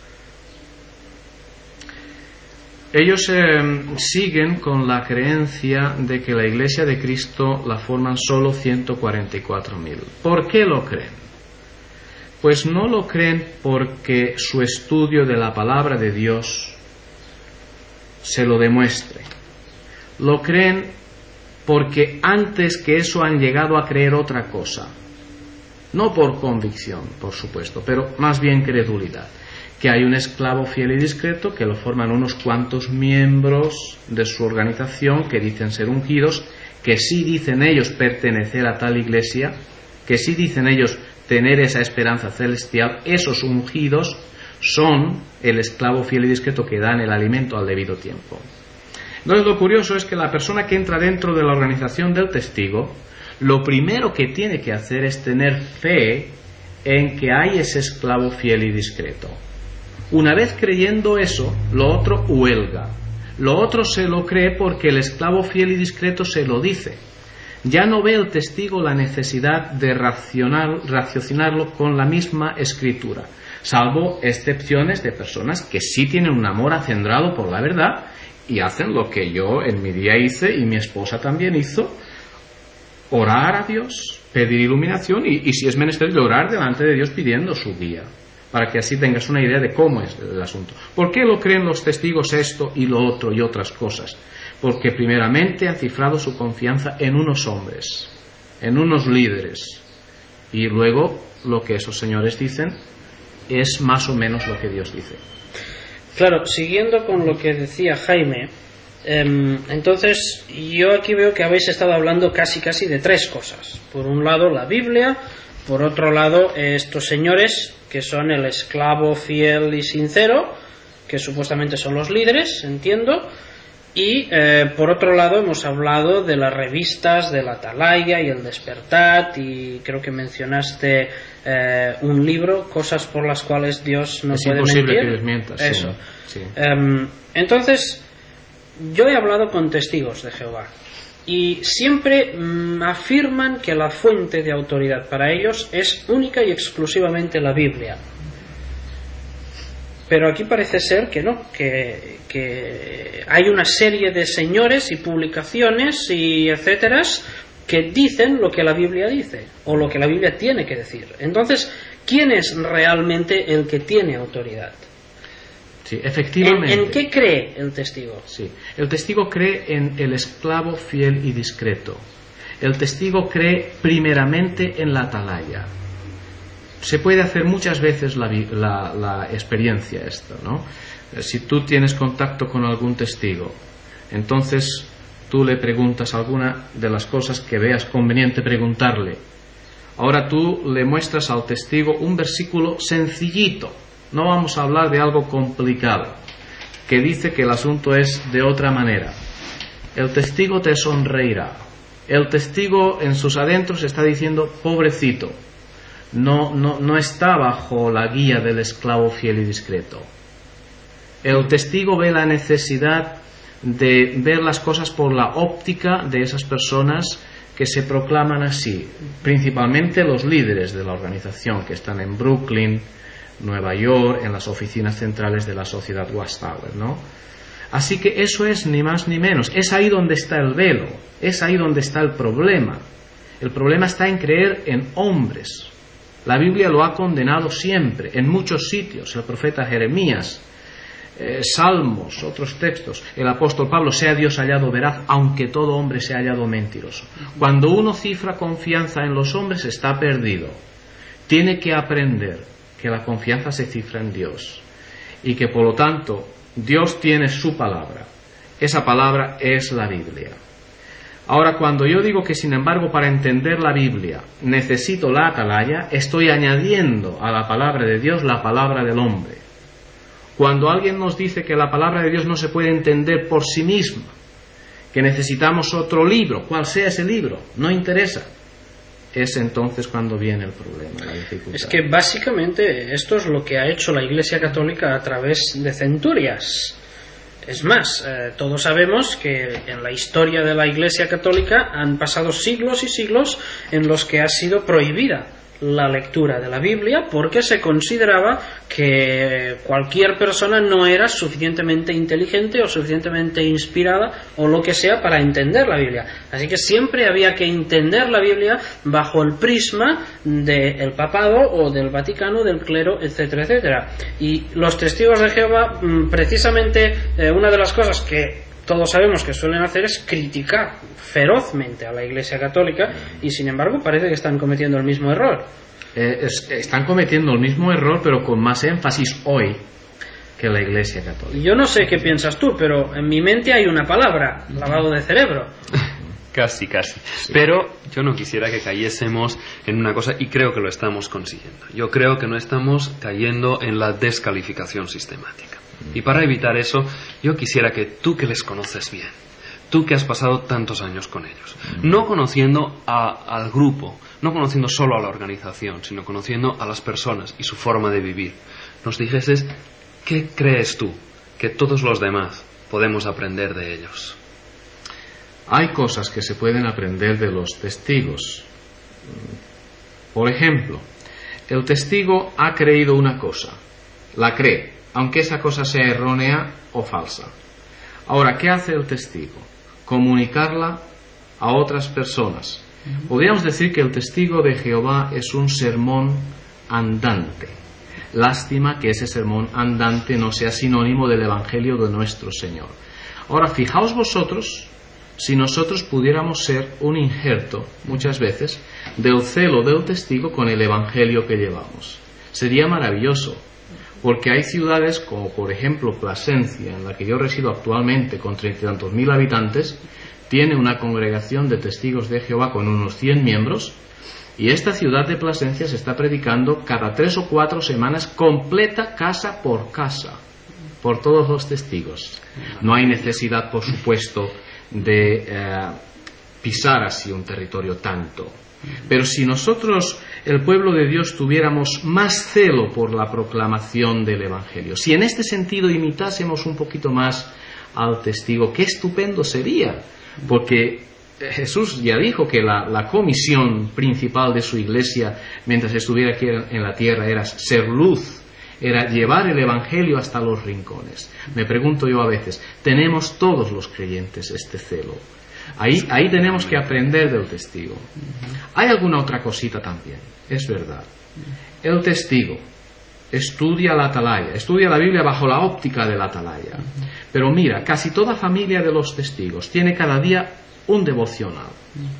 S2: Ellos eh, siguen con la creencia de que la Iglesia de Cristo la forman solo ciento cuarenta y cuatro mil. ¿Por qué lo creen? Pues no lo creen porque su estudio de la palabra de Dios se lo demuestre. Lo creen porque antes que eso han llegado a creer otra cosa. No por convicción, por supuesto, pero más bien credulidad. Que hay un esclavo fiel y discreto que lo forman unos cuantos miembros de su organización que dicen ser ungidos, que sí dicen ellos pertenecer a tal iglesia, que sí dicen ellos tener esa esperanza celestial. Esos ungidos son el esclavo fiel y discreto que dan el alimento al debido tiempo. Entonces lo curioso es que la persona que entra dentro de la organización del testigo, lo primero que tiene que hacer es tener fe en que hay ese esclavo fiel y discreto. Una vez creyendo eso, lo otro huelga. Lo otro se lo cree porque el esclavo fiel y discreto se lo dice. Ya no ve el testigo la necesidad de racionar, raciocinarlo con la misma escritura, salvo excepciones de personas que sí tienen un amor acendrado por la verdad y hacen lo que yo en mi día hice y mi esposa también hizo: orar a Dios, pedir iluminación y, y si es menester de orar delante de Dios pidiendo su guía, para que así tengas una idea de cómo es el asunto. ¿Por qué lo creen los testigos esto y lo otro y otras cosas? Porque primeramente han cifrado su confianza en unos hombres, en unos líderes, y luego lo que esos señores dicen es más o menos lo que Dios dice.
S1: Claro, siguiendo con lo que decía Jaime, eh, entonces yo aquí veo que habéis estado hablando casi casi de tres cosas. Por un lado la Biblia, por otro lado estos señores que son el esclavo fiel y sincero, que supuestamente son los líderes, entiendo. Y eh, por otro lado hemos hablado de las revistas de la Atalaya y el Despertar, y creo que mencionaste eh, un libro, Cosas por las cuales Dios no
S2: es
S1: puede
S2: mentir. Es imposible
S1: mentir.
S2: que Dios mienta.
S1: Eso.
S2: Sí, sí.
S1: Um, entonces, yo he hablado con testigos de Jehová y siempre mm, afirman que la fuente de autoridad para ellos es única y exclusivamente la Biblia. Pero aquí parece ser que no, que, que hay una serie de señores y publicaciones y etcétera que dicen lo que la Biblia dice, o lo que la Biblia tiene que decir. Entonces, ¿quién es realmente el que tiene autoridad?
S2: Sí, efectivamente.
S1: ¿En, en qué cree el testigo?
S2: Sí, el testigo cree en el esclavo fiel y discreto. El testigo cree primeramente en la atalaya. Se puede hacer muchas veces la, la, la experiencia esta, ¿no? Si tú tienes contacto con algún testigo, entonces tú le preguntas alguna de las cosas que veas conveniente preguntarle. Ahora tú le muestras al testigo un versículo sencillito, No vamos a hablar de algo complicado, que dice que el asunto es de otra manera. El testigo te sonreirá. El testigo en sus adentros está diciendo, pobrecito, no, no, no está bajo la guía del esclavo fiel y discreto. El testigo ve la necesidad de ver las cosas por la óptica de esas personas que se proclaman así, principalmente los líderes de la organización que están en Brooklyn, Nueva York, en las oficinas centrales de la sociedad Watchtower, ¿no? Así que eso es ni más ni menos, es ahí donde está el velo, es ahí donde está el problema. El problema está en creer en hombres. La Biblia lo ha condenado siempre, en muchos sitios. El profeta Jeremías, eh, Salmos, otros textos. El apóstol Pablo, sea Dios hallado veraz, aunque todo hombre sea hallado mentiroso. Cuando uno cifra confianza en los hombres, está perdido. Tiene que aprender que la confianza se cifra en Dios y que por lo tanto Dios tiene su palabra. Esa palabra es la Biblia. Ahora, cuando yo digo que, sin embargo, para entender la Biblia necesito la atalaya, estoy añadiendo a la palabra de Dios la palabra del hombre. Cuando alguien nos dice que la palabra de Dios no se puede entender por sí misma, que necesitamos otro libro, cual sea ese libro, no interesa, es entonces cuando viene el problema, la dificultad.
S1: Es que básicamente esto es lo que ha hecho la Iglesia Católica a través de centurias. Es más, eh, todos sabemos que en la historia de la Iglesia Católica han pasado siglos y siglos en los que ha sido prohibida la lectura de la Biblia porque se consideraba que cualquier persona no era suficientemente inteligente o suficientemente inspirada o lo que sea para entender la Biblia. Así que siempre había que entender la Biblia bajo el prisma del papado o del Vaticano, del clero, etcétera, etcétera. Y los testigos de Jehová, precisamente eh, una de las cosas que todos sabemos que suelen hacer es criticar ferozmente a la Iglesia Católica y sin embargo parece que están cometiendo el mismo error.
S2: Eh, es, están cometiendo el mismo error pero con más énfasis hoy que la Iglesia Católica.
S1: Yo no sé qué piensas tú, pero en mi mente hay una palabra, lavado de cerebro.
S3: Casi, casi. Sí. Pero yo no quisiera que cayésemos en una cosa, y creo que lo estamos consiguiendo. Yo creo que no estamos cayendo en la descalificación sistemática. Y para evitar eso, yo quisiera que tú, que les conoces bien, tú que has pasado tantos años con ellos, no conociendo a, al grupo, no conociendo solo a la organización, sino conociendo a las personas y su forma de vivir, nos dijeses qué crees tú que todos los demás podemos aprender de ellos.
S2: Hay cosas que se pueden aprender de los testigos. Por ejemplo, el testigo ha creído una cosa, la cree, aunque esa cosa sea errónea o falsa. Ahora, ¿qué hace el testigo? Comunicarla a otras personas. Podríamos decir que el testigo de Jehová es un sermón andante. Lástima que ese sermón andante no sea sinónimo del Evangelio de nuestro Señor. Ahora, fijaos vosotros, si nosotros pudiéramos ser un injerto, muchas veces, del celo del testigo con el Evangelio que llevamos. Sería maravilloso. Porque hay ciudades como por ejemplo Plasencia, en la que yo resido actualmente, con treinta y tantos mil habitantes, tiene una congregación de testigos de Jehová con unos cien miembros, y esta ciudad de Plasencia se está predicando cada tres o cuatro semanas, completa casa por casa, por todos los testigos. No hay necesidad, por supuesto, de eh, pisar así un territorio tanto. Pero si nosotros, el pueblo de Dios, tuviéramos más celo por la proclamación del Evangelio, si en este sentido imitásemos un poquito más al testigo, qué estupendo sería, porque Jesús ya dijo que la, la comisión principal de su iglesia mientras estuviera aquí en la tierra era ser luz, era llevar el Evangelio hasta los rincones. Me pregunto yo a veces, ¿tenemos todos los creyentes este celo? Ahí, ahí tenemos que aprender del testigo. Hay alguna otra cosita también, es verdad. El testigo estudia la atalaya, estudia la Biblia bajo la óptica de la atalaya. Pero mira, casi toda familia de los testigos tiene cada día un devocional.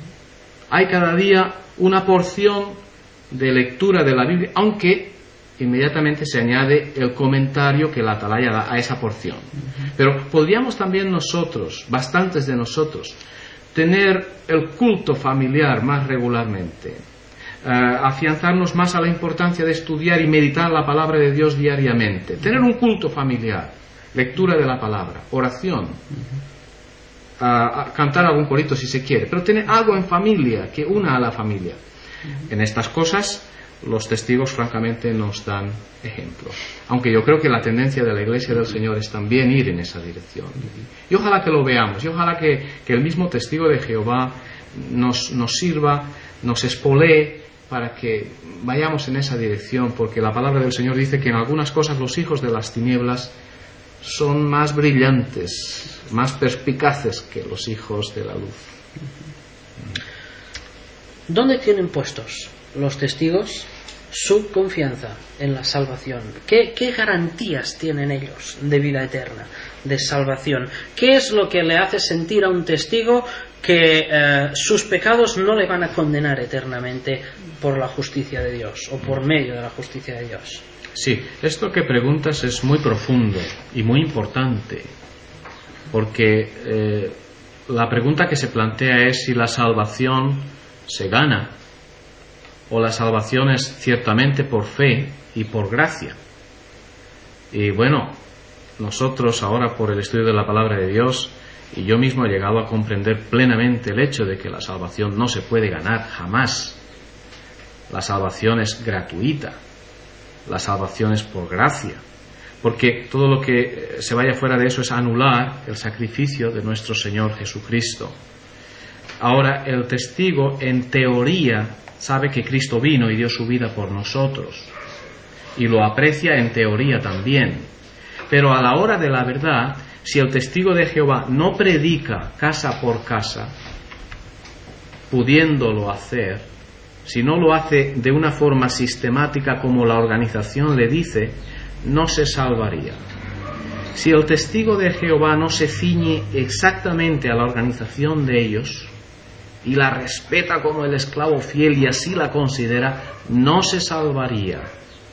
S2: Hay cada día una porción de lectura de la Biblia, aunque inmediatamente se añade el comentario que la atalaya da a esa porción. Pero podríamos también nosotros, bastantes de nosotros, tener el culto familiar más regularmente, afianzarnos más a la importancia de estudiar y meditar la palabra de Dios diariamente, tener un culto familiar, lectura de la palabra, oración, uh, uh, cantar algún corito si se quiere, pero tener algo en familia que una a la familia. En estas cosas los testigos francamente nos dan ejemplo, aunque yo creo que la tendencia de la Iglesia del Señor es también ir en esa dirección, y ojalá que lo veamos, y ojalá que, que el mismo testigo de Jehová nos, nos sirva, nos espolee para que vayamos en esa dirección, porque la palabra del Señor dice que en algunas cosas los hijos de las tinieblas son más brillantes, más perspicaces que los hijos de la luz.
S1: ¿Dónde tienen puestos los testigos su confianza en la salvación? ¿Qué, qué garantías tienen ellos de vida eterna, de salvación? ¿Qué es lo que le hace sentir a un testigo que eh, sus pecados no le van a condenar eternamente por la justicia de Dios o por medio de la justicia de Dios?
S2: Sí, esto que preguntas es muy profundo y muy importante, porque eh, la pregunta que se plantea es si la salvación se gana o la salvación es ciertamente por fe y por gracia. Y bueno, nosotros ahora por el estudio de la palabra de Dios, y yo mismo he llegado a comprender plenamente el hecho de que la salvación no se puede ganar jamás. La salvación es gratuita, la salvación es por gracia, porque todo lo que se vaya fuera de eso es anular el sacrificio de nuestro Señor Jesucristo. Ahora, el testigo en teoría sabe que Cristo vino y dio su vida por nosotros, y lo aprecia en teoría también, pero a la hora de la verdad, si el testigo de Jehová no predica casa por casa, pudiéndolo hacer, si no lo hace de una forma sistemática como la organización le dice, no se salvaría. Si el testigo de Jehová no se ciñe exactamente a la organización de ellos y la respeta como el esclavo fiel y así la considera, no se salvaría.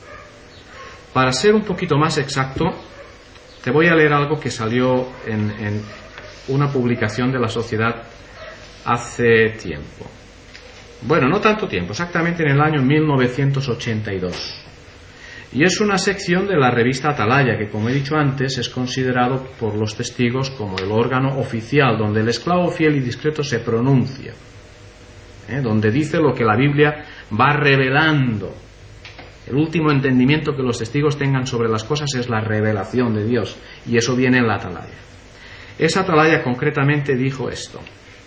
S2: Para ser un poquito más exacto, te voy a leer algo que salió en, en una publicación de la Sociedad hace tiempo. Bueno, no tanto tiempo, exactamente en el año mil novecientos ochenta y dos. Y es una sección de la revista Atalaya, que como he dicho antes, es considerado por los testigos como el órgano oficial, donde el esclavo fiel y discreto se pronuncia, ¿eh? Donde dice lo que la Biblia va revelando. El último entendimiento que los testigos tengan sobre las cosas es la revelación de Dios, y eso viene en la Atalaya. Esa Atalaya concretamente dijo esto: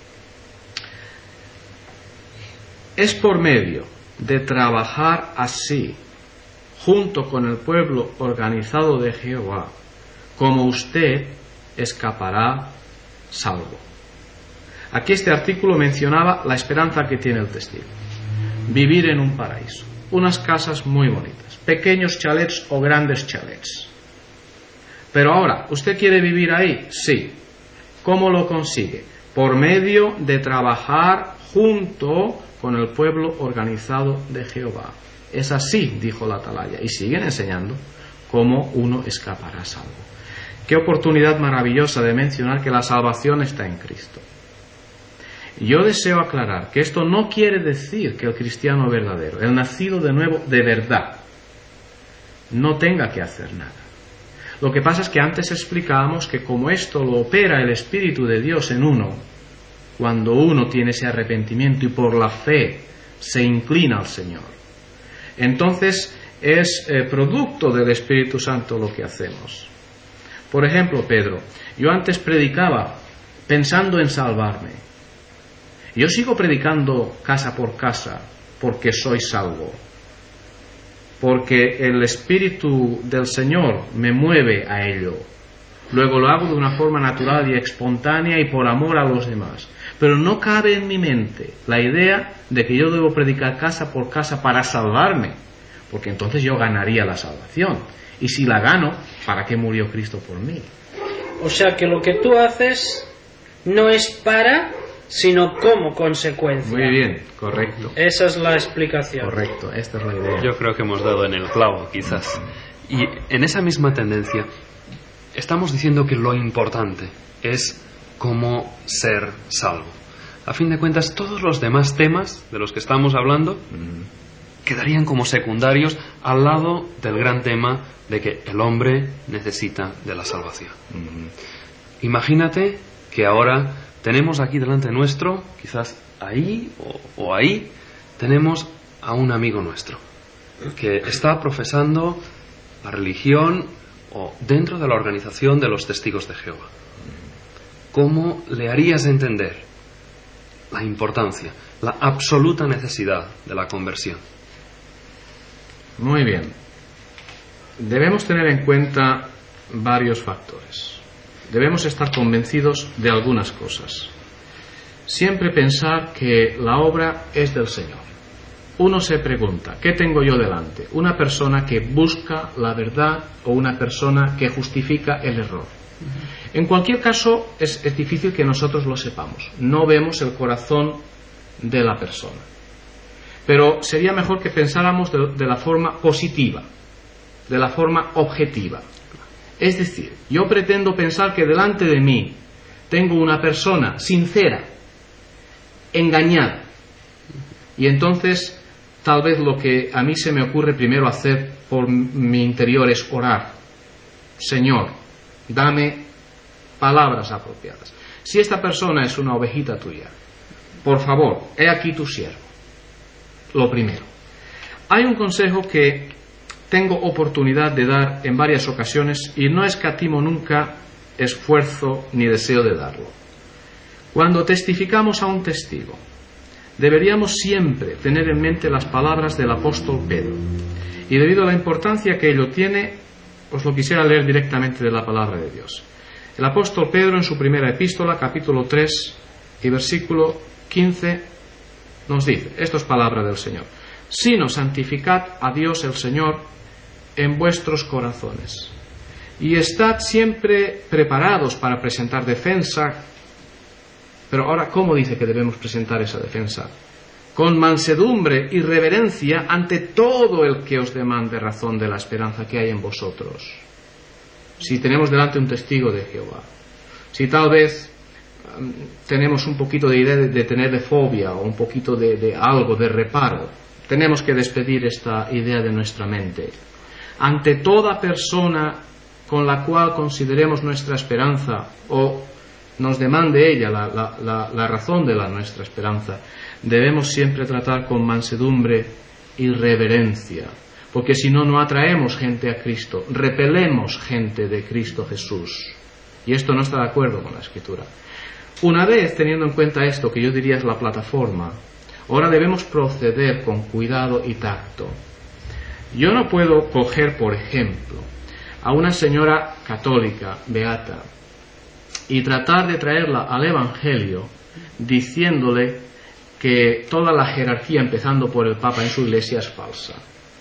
S2: es por medio de trabajar así, junto con el pueblo organizado de Jehová, como usted escapará salvo. Aquí este artículo mencionaba la esperanza que tiene el testigo: vivir en un paraíso, unas casas muy bonitas, pequeños chalets o grandes chalets. Pero ahora, ¿usted quiere vivir ahí? Sí. ¿Cómo lo consigue? Por medio de trabajar junto con el pueblo organizado de Jehová. Es así, dijo la Atalaya, y siguen enseñando cómo uno escapará salvo. Qué oportunidad maravillosa de mencionar que la salvación está en Cristo. Yo deseo aclarar que esto no quiere decir que el cristiano verdadero, el nacido de nuevo de verdad, no tenga que hacer nada. Lo que pasa es que antes explicábamos que como esto lo opera el Espíritu de Dios en uno, cuando uno tiene ese arrepentimiento y por la fe se inclina al Señor, entonces es eh, producto del Espíritu Santo lo que hacemos. Por ejemplo, Pedro, yo antes predicaba pensando en salvarme. Yo sigo predicando casa por casa porque soy salvo, porque el Espíritu del Señor me mueve a ello. Luego lo hago de una forma natural y espontánea y por amor a los demás. Pero no cabe en mi mente la idea de que yo debo predicar casa por casa para salvarme, porque entonces yo ganaría la salvación. Y si la gano, ¿para qué murió Cristo por mí?
S1: O sea que lo que tú haces no es para, sino como consecuencia.
S2: Muy bien, correcto.
S1: Esa es la explicación.
S2: Correcto, esta es la idea.
S3: Yo creo que hemos dado en el clavo, quizás. Y en esa misma tendencia, estamos diciendo que lo importante es cómo ser salvo. a fin de cuentas todos los demás temas de los que estamos hablando mm. quedarían como secundarios al lado del gran tema de que el hombre necesita de la salvación. Mm. Imagínate que ahora tenemos aquí delante nuestro, quizás ahí o, o ahí, tenemos a un amigo nuestro que está profesando la religión o dentro de la organización de los testigos de Jehová. ¿Cómo le harías entender la importancia, la absoluta necesidad de la conversión?
S2: Muy bien. Debemos tener en cuenta varios factores. Debemos estar convencidos de algunas cosas. Siempre pensar que la obra es del Señor. Uno se pregunta, ¿qué tengo yo delante? ¿Una persona que busca la verdad o una persona que justifica el error? En cualquier caso, es, es difícil que nosotros lo sepamos. No vemos el corazón de la persona. Pero sería mejor que pensáramos de, de la forma positiva, de la forma objetiva. Es decir, yo pretendo pensar que delante de mí tengo una persona sincera, engañada. Y entonces, tal vez lo que a mí se me ocurre primero hacer por mi interior es orar. Señor, dame palabras apropiadas. Si esta persona es una ovejita tuya, por favor, he aquí tu siervo. Lo primero. Hay un consejo que tengo oportunidad de dar en varias ocasiones y no escatimo nunca esfuerzo ni deseo de darlo. Cuando testificamos a un testigo, deberíamos siempre tener en mente las palabras del apóstol Pedro. Y debido a la importancia que ello tiene, os lo quisiera leer directamente de la palabra de Dios. El apóstol Pedro en su primera epístola, capítulo tres y versículo quince, nos dice, esto es palabra del Señor: sino santificad a Dios el Señor en vuestros corazones, y estad siempre preparados para presentar defensa. Pero ahora, ¿cómo dice que debemos presentar esa defensa? Con mansedumbre y reverencia ante todo el que os demande razón de la esperanza que hay en vosotros. Si tenemos delante un testigo de Jehová, si tal vez um, tenemos un poquito de idea de, de tener de fobia o un poquito de, de algo de reparo, tenemos que despedir esta idea de nuestra mente. Ante toda persona con la cual consideremos nuestra esperanza o nos demande ella la, la, la, la razón de la nuestra esperanza, debemos siempre tratar con mansedumbre y reverencia, porque si no, no atraemos gente a Cristo, repelemos gente de Cristo Jesús, y esto no está de acuerdo con la Escritura. Una vez teniendo en cuenta esto, que yo diría es la plataforma, ahora debemos proceder con cuidado y tacto. Yo no puedo coger, por ejemplo, a una señora católica, beata, y tratar de traerla al Evangelio diciéndole que toda la jerarquía, empezando por el Papa en su iglesia, es falsa.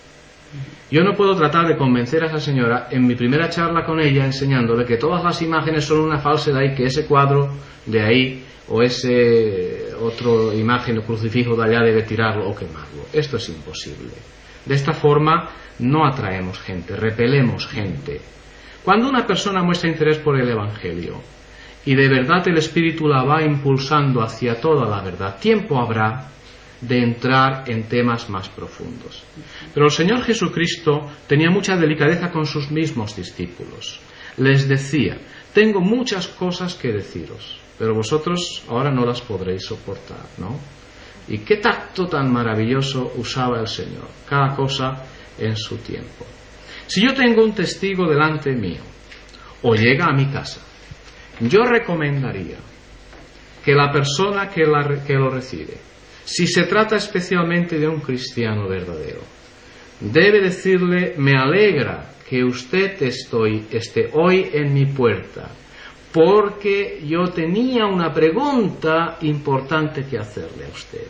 S2: Yo no puedo tratar de convencer a esa señora en mi primera charla con ella enseñándole que todas las imágenes son una falsedad y que ese cuadro de ahí o ese otro imagen o crucifijo de allá debe tirarlo o quemarlo. Esto es imposible. De esta forma no atraemos gente, repelemos gente. Cuando una persona muestra interés por el Evangelio y de verdad el Espíritu la va impulsando hacia toda la verdad, tiempo habrá de entrar en temas más profundos. Pero el Señor Jesucristo tenía mucha delicadeza con sus mismos discípulos. Les decía, tengo muchas cosas que deciros, pero vosotros ahora no las podréis soportar, ¿no? Y qué tacto tan maravilloso usaba el Señor, cada cosa en su tiempo. Si yo tengo un testigo delante mío, o llega a mi casa, yo recomendaría que la persona que, la, que lo recibe, si se trata especialmente de un cristiano verdadero, debe decirle, me alegra que usted estoy, esté hoy en mi puerta, porque yo tenía una pregunta importante que hacerle a usted.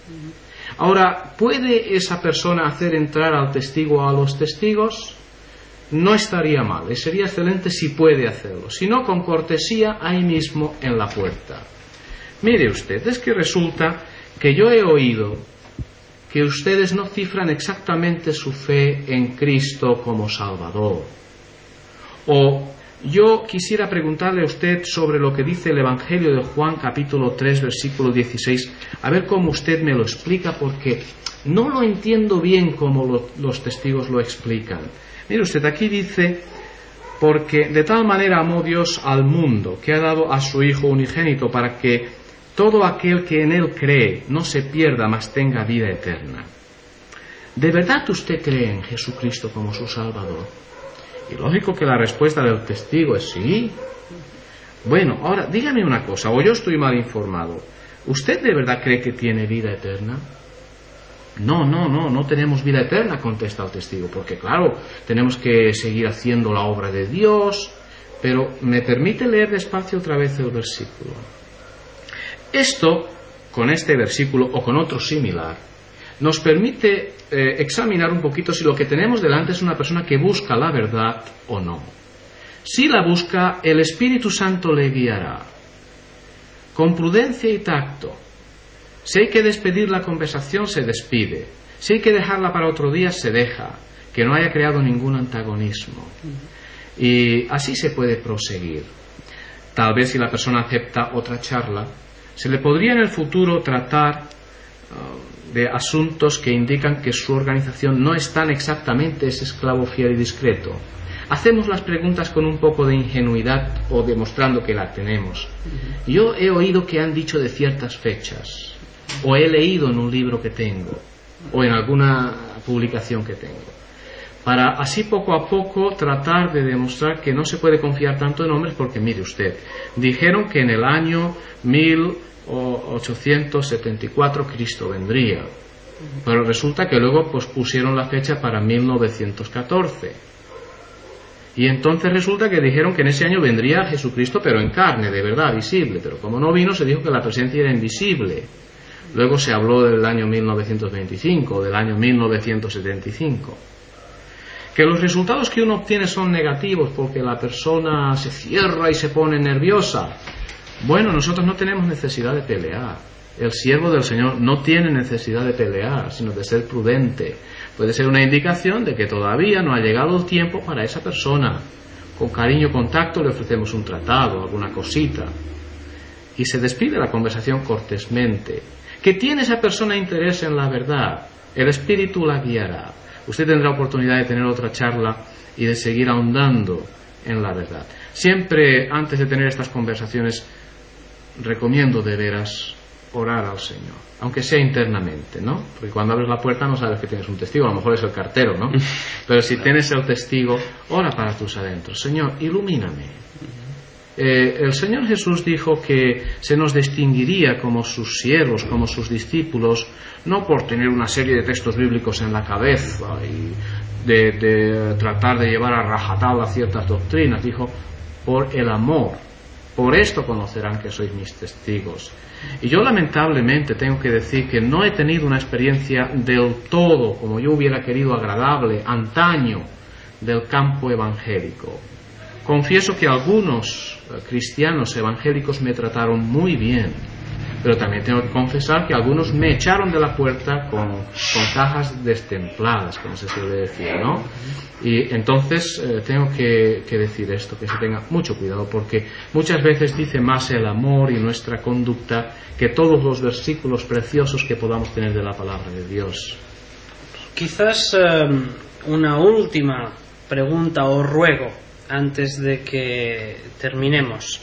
S2: Ahora, ¿puede esa persona hacer entrar al testigo a los testigos? No estaría mal, y sería excelente si puede hacerlo, si no, con cortesía ahí mismo en la puerta. Mire usted, es que resulta que yo he oído que ustedes no cifran exactamente su fe en Cristo como Salvador, o yo quisiera preguntarle a usted sobre lo que dice el Evangelio de Juan, capítulo tres, versículo dieciséis, a ver cómo usted me lo explica, porque no lo entiendo bien como lo, los testigos lo explican. Mire usted, aquí dice: porque de tal manera amó Dios al mundo, que ha dado a su Hijo unigénito, para que todo aquel que en Él cree no se pierda, mas tenga vida eterna. ¿De verdad usted cree en Jesucristo como su Salvador? Y lógico que la respuesta del testigo es sí. Bueno, ahora dígame una cosa, o yo estoy mal informado. ¿Usted de verdad cree que tiene vida eterna? No, no, no, no tenemos vida eterna, contesta el testigo, porque claro, tenemos que seguir haciendo la obra de Dios. Pero ¿me permite leer despacio otra vez el versículo? Esto, con este versículo o con otro similar, nos permite eh, examinar un poquito si lo que tenemos delante es una persona que busca la verdad o no. Si la busca, el Espíritu Santo le guiará con prudencia y tacto. Si hay que despedir la conversación, se despide. Si hay que dejarla para otro día, se deja, que no haya creado ningún antagonismo. Y así se puede proseguir. Tal vez si la persona acepta otra charla, se le podría en el futuro tratar uh, de asuntos que indican que su organización no es tan exactamente ese esclavo fiel y discreto. Hacemos las preguntas con un poco de ingenuidad o demostrando que la tenemos. Yo he oído que han dicho de ciertas fechas, o he leído en un libro que tengo, o en alguna publicación que tengo, para así poco a poco tratar de demostrar que no se puede confiar tanto en hombres, porque mire usted, dijeron que en el año mil ochocientos setenta y cuatro Cristo vendría, pero resulta que luego pues pusieron la fecha para mil novecientos catorce, y entonces resulta que dijeron que en ese año vendría Jesucristo, pero en carne, de verdad, visible, pero como no vino, se dijo que la presencia era invisible. Luego se habló del año mil novecientos veinticinco, del año mil novecientos setenta y cinco. Que los resultados que uno obtiene son negativos porque la persona se cierra y se pone nerviosa. Bueno, nosotros no tenemos necesidad de pelear. El siervo del Señor no tiene necesidad de pelear, sino de ser prudente. Puede ser una indicación de que todavía no ha llegado el tiempo para esa persona. Con cariño, contacto, le ofrecemos un tratado, alguna cosita. Y se despide la conversación cortésmente. Que tiene esa persona interés en la verdad, el Espíritu la guiará. Usted tendrá oportunidad de tener otra charla y de seguir ahondando en la verdad. Siempre, antes de tener estas conversaciones, recomiendo de veras orar al Señor, aunque sea internamente, ¿no? Porque cuando abres la puerta no sabes que tienes un testigo, a lo mejor es el cartero, ¿no? Pero si tienes el testigo, ora para tus adentros. Señor, ilumíname. Eh, el Señor Jesús dijo que se nos distinguiría como sus siervos, como sus discípulos, no por tener una serie de textos bíblicos en la cabeza y de, de tratar de llevar a rajatabla ciertas doctrinas. Dijo, por el amor. Por esto conocerán que sois mis testigos. Y yo lamentablemente tengo que decir que no he tenido una experiencia del todo, como yo hubiera querido, agradable, antaño, del campo evangélico. Confieso que algunos cristianos evangélicos me trataron muy bien, pero también tengo que confesar que algunos me echaron de la puerta con, con cajas destempladas, como se suele decir, ¿no? Y entonces eh, tengo que, que decir esto, que se tenga mucho cuidado, porque muchas veces dice más el amor y nuestra conducta que todos los versículos preciosos que podamos tener de la palabra de Dios.
S1: Quizás eh, una última pregunta o ruego antes de que terminemos.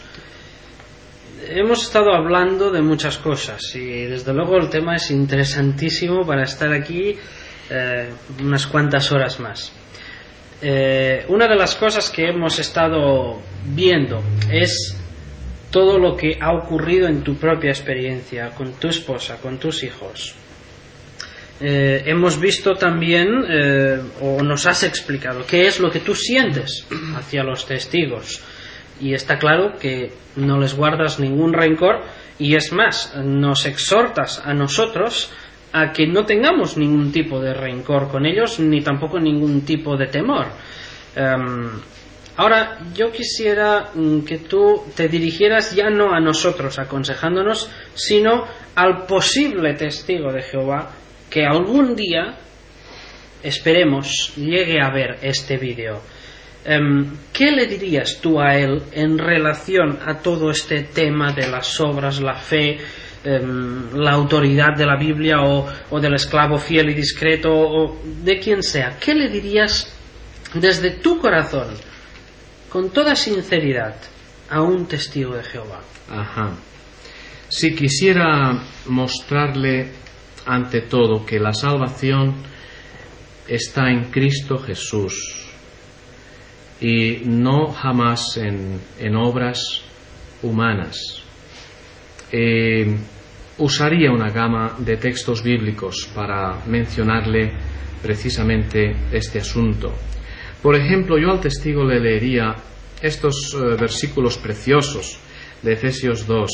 S1: Hemos estado hablando de muchas cosas y desde luego el tema es interesantísimo para estar aquí eh, unas cuantas horas más. Eh, una de las cosas que hemos estado viendo es todo lo que ha ocurrido en tu propia experiencia, con tu esposa, con tus hijos. Eh, hemos visto también, eh, o nos has explicado, qué es lo que tú sientes hacia los testigos. Y está claro que no les guardas ningún rencor, y es más, nos exhortas a nosotros a que no tengamos ningún tipo de rencor con ellos, ni tampoco ningún tipo de temor. Um, ahora, yo quisiera que tú te dirigieras ya no a nosotros aconsejándonos, sino al posible testigo de Jehová que algún día, esperemos, llegue a ver este vídeo. Um, ¿Qué le dirías tú a él en relación a todo este tema de las obras, la fe, um, la autoridad de la Biblia o, o del esclavo fiel y discreto o de quien sea? ¿Qué le dirías desde tu corazón, con toda sinceridad, a un testigo de Jehová?
S2: Ajá. Si quisiera mostrarle ante todo que la salvación está en Cristo Jesús y no jamás en, en obras humanas, eh, usaría una gama de textos bíblicos para mencionarle precisamente este asunto. Por ejemplo, yo al testigo le leería estos eh, versículos preciosos de Efesios dos,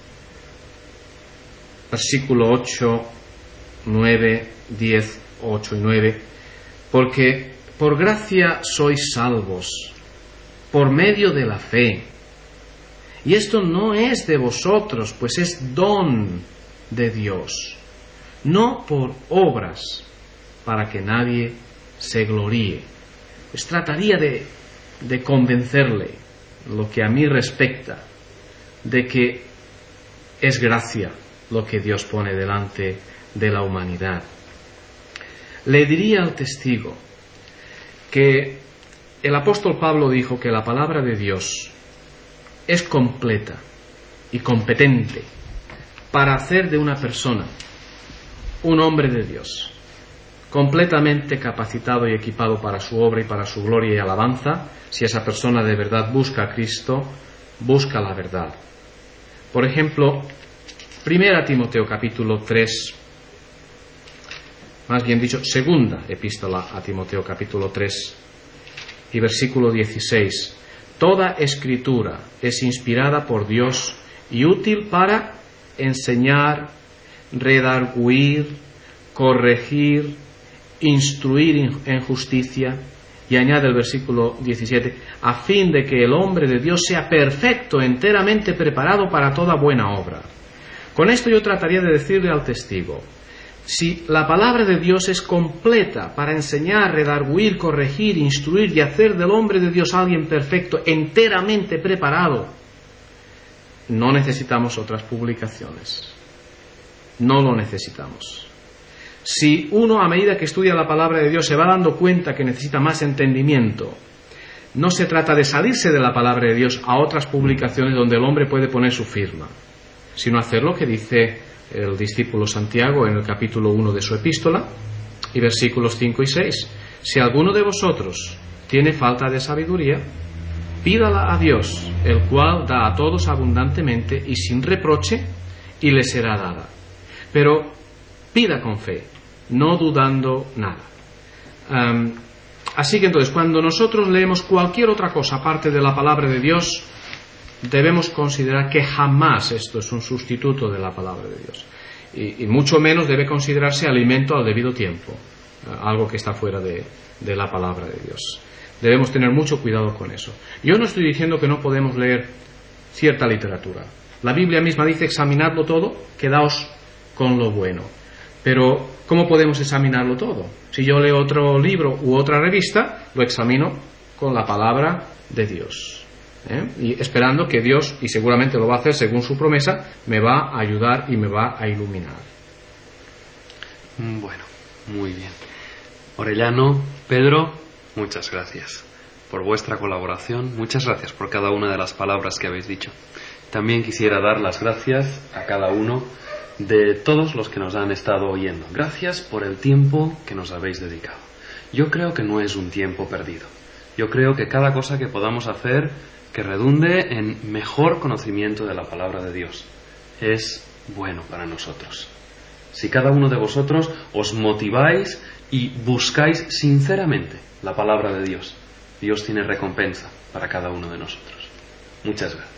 S2: versículo ocho, nueve, diez, ocho y nueve, porque por gracia sois salvos, por medio de la fe. Y esto no es de vosotros, pues es don de Dios, no por obras, para que nadie se gloríe. Pues trataría de, de convencerle, lo que a mí respecta, de que es gracia lo que Dios pone delante de la humanidad. Le diría al testigo que el apóstol Pablo dijo que la palabra de Dios es completa y competente para hacer de una persona un hombre de Dios, completamente capacitado y equipado para su obra y para su gloria y alabanza, si esa persona de verdad busca a Cristo, busca la verdad. Por ejemplo, primera Timoteo capítulo tres, más bien dicho, segunda epístola a Timoteo capítulo tres y versículo dieciséis. Toda escritura es inspirada por Dios y útil para enseñar, redarguir, corregir, instruir en justicia, y añade el versículo diecisiete, a fin de que el hombre de Dios sea perfecto, enteramente preparado para toda buena obra. Con esto yo trataría de decirle al testigo, si la palabra de Dios es completa para enseñar, redarguir, corregir, instruir y hacer del hombre de Dios alguien perfecto, enteramente preparado, no necesitamos otras publicaciones. No lo necesitamos. Si uno, a medida que estudia la palabra de Dios, se va dando cuenta que necesita más entendimiento, no se trata de salirse de la palabra de Dios a otras publicaciones donde el hombre puede poner su firma, sino hacer lo que dice el discípulo Santiago en el capítulo uno de su epístola y versículos cinco y seis. Si alguno de vosotros tiene falta de sabiduría, pídala a Dios, el cual da a todos abundantemente y sin reproche, y le será dada. Pero pida con fe, no dudando nada. Um, así que entonces, cuando nosotros leemos cualquier otra cosa aparte de la palabra de Dios, debemos considerar que jamás esto es un sustituto de la palabra de Dios. Y, y mucho menos debe considerarse alimento al debido tiempo, algo que está fuera de, de la palabra de Dios. Debemos tener mucho cuidado con eso. Yo no estoy diciendo que no podemos leer cierta literatura. La Biblia misma dice examinadlo todo, quedaos con lo bueno. Pero ¿cómo podemos examinarlo todo? Si yo leo otro libro u otra revista, lo examino con la palabra de Dios. ¿Eh? Y esperando que Dios, y seguramente lo va a hacer según su promesa, me va a ayudar y me va a iluminar.
S3: Bueno, muy bien. Orellano, Pedro, muchas gracias por vuestra colaboración, muchas gracias por cada una de las palabras que habéis dicho. También quisiera dar las gracias a cada uno de todos los que nos han estado oyendo. Gracias por el tiempo que nos habéis dedicado. Yo creo que no es un tiempo perdido. Yo creo que cada cosa que podamos hacer que redunde en mejor conocimiento de la palabra de Dios es bueno para nosotros. Si cada uno de vosotros os motiváis y buscáis sinceramente la palabra de Dios, Dios tiene recompensa para cada uno de nosotros. Muchas gracias.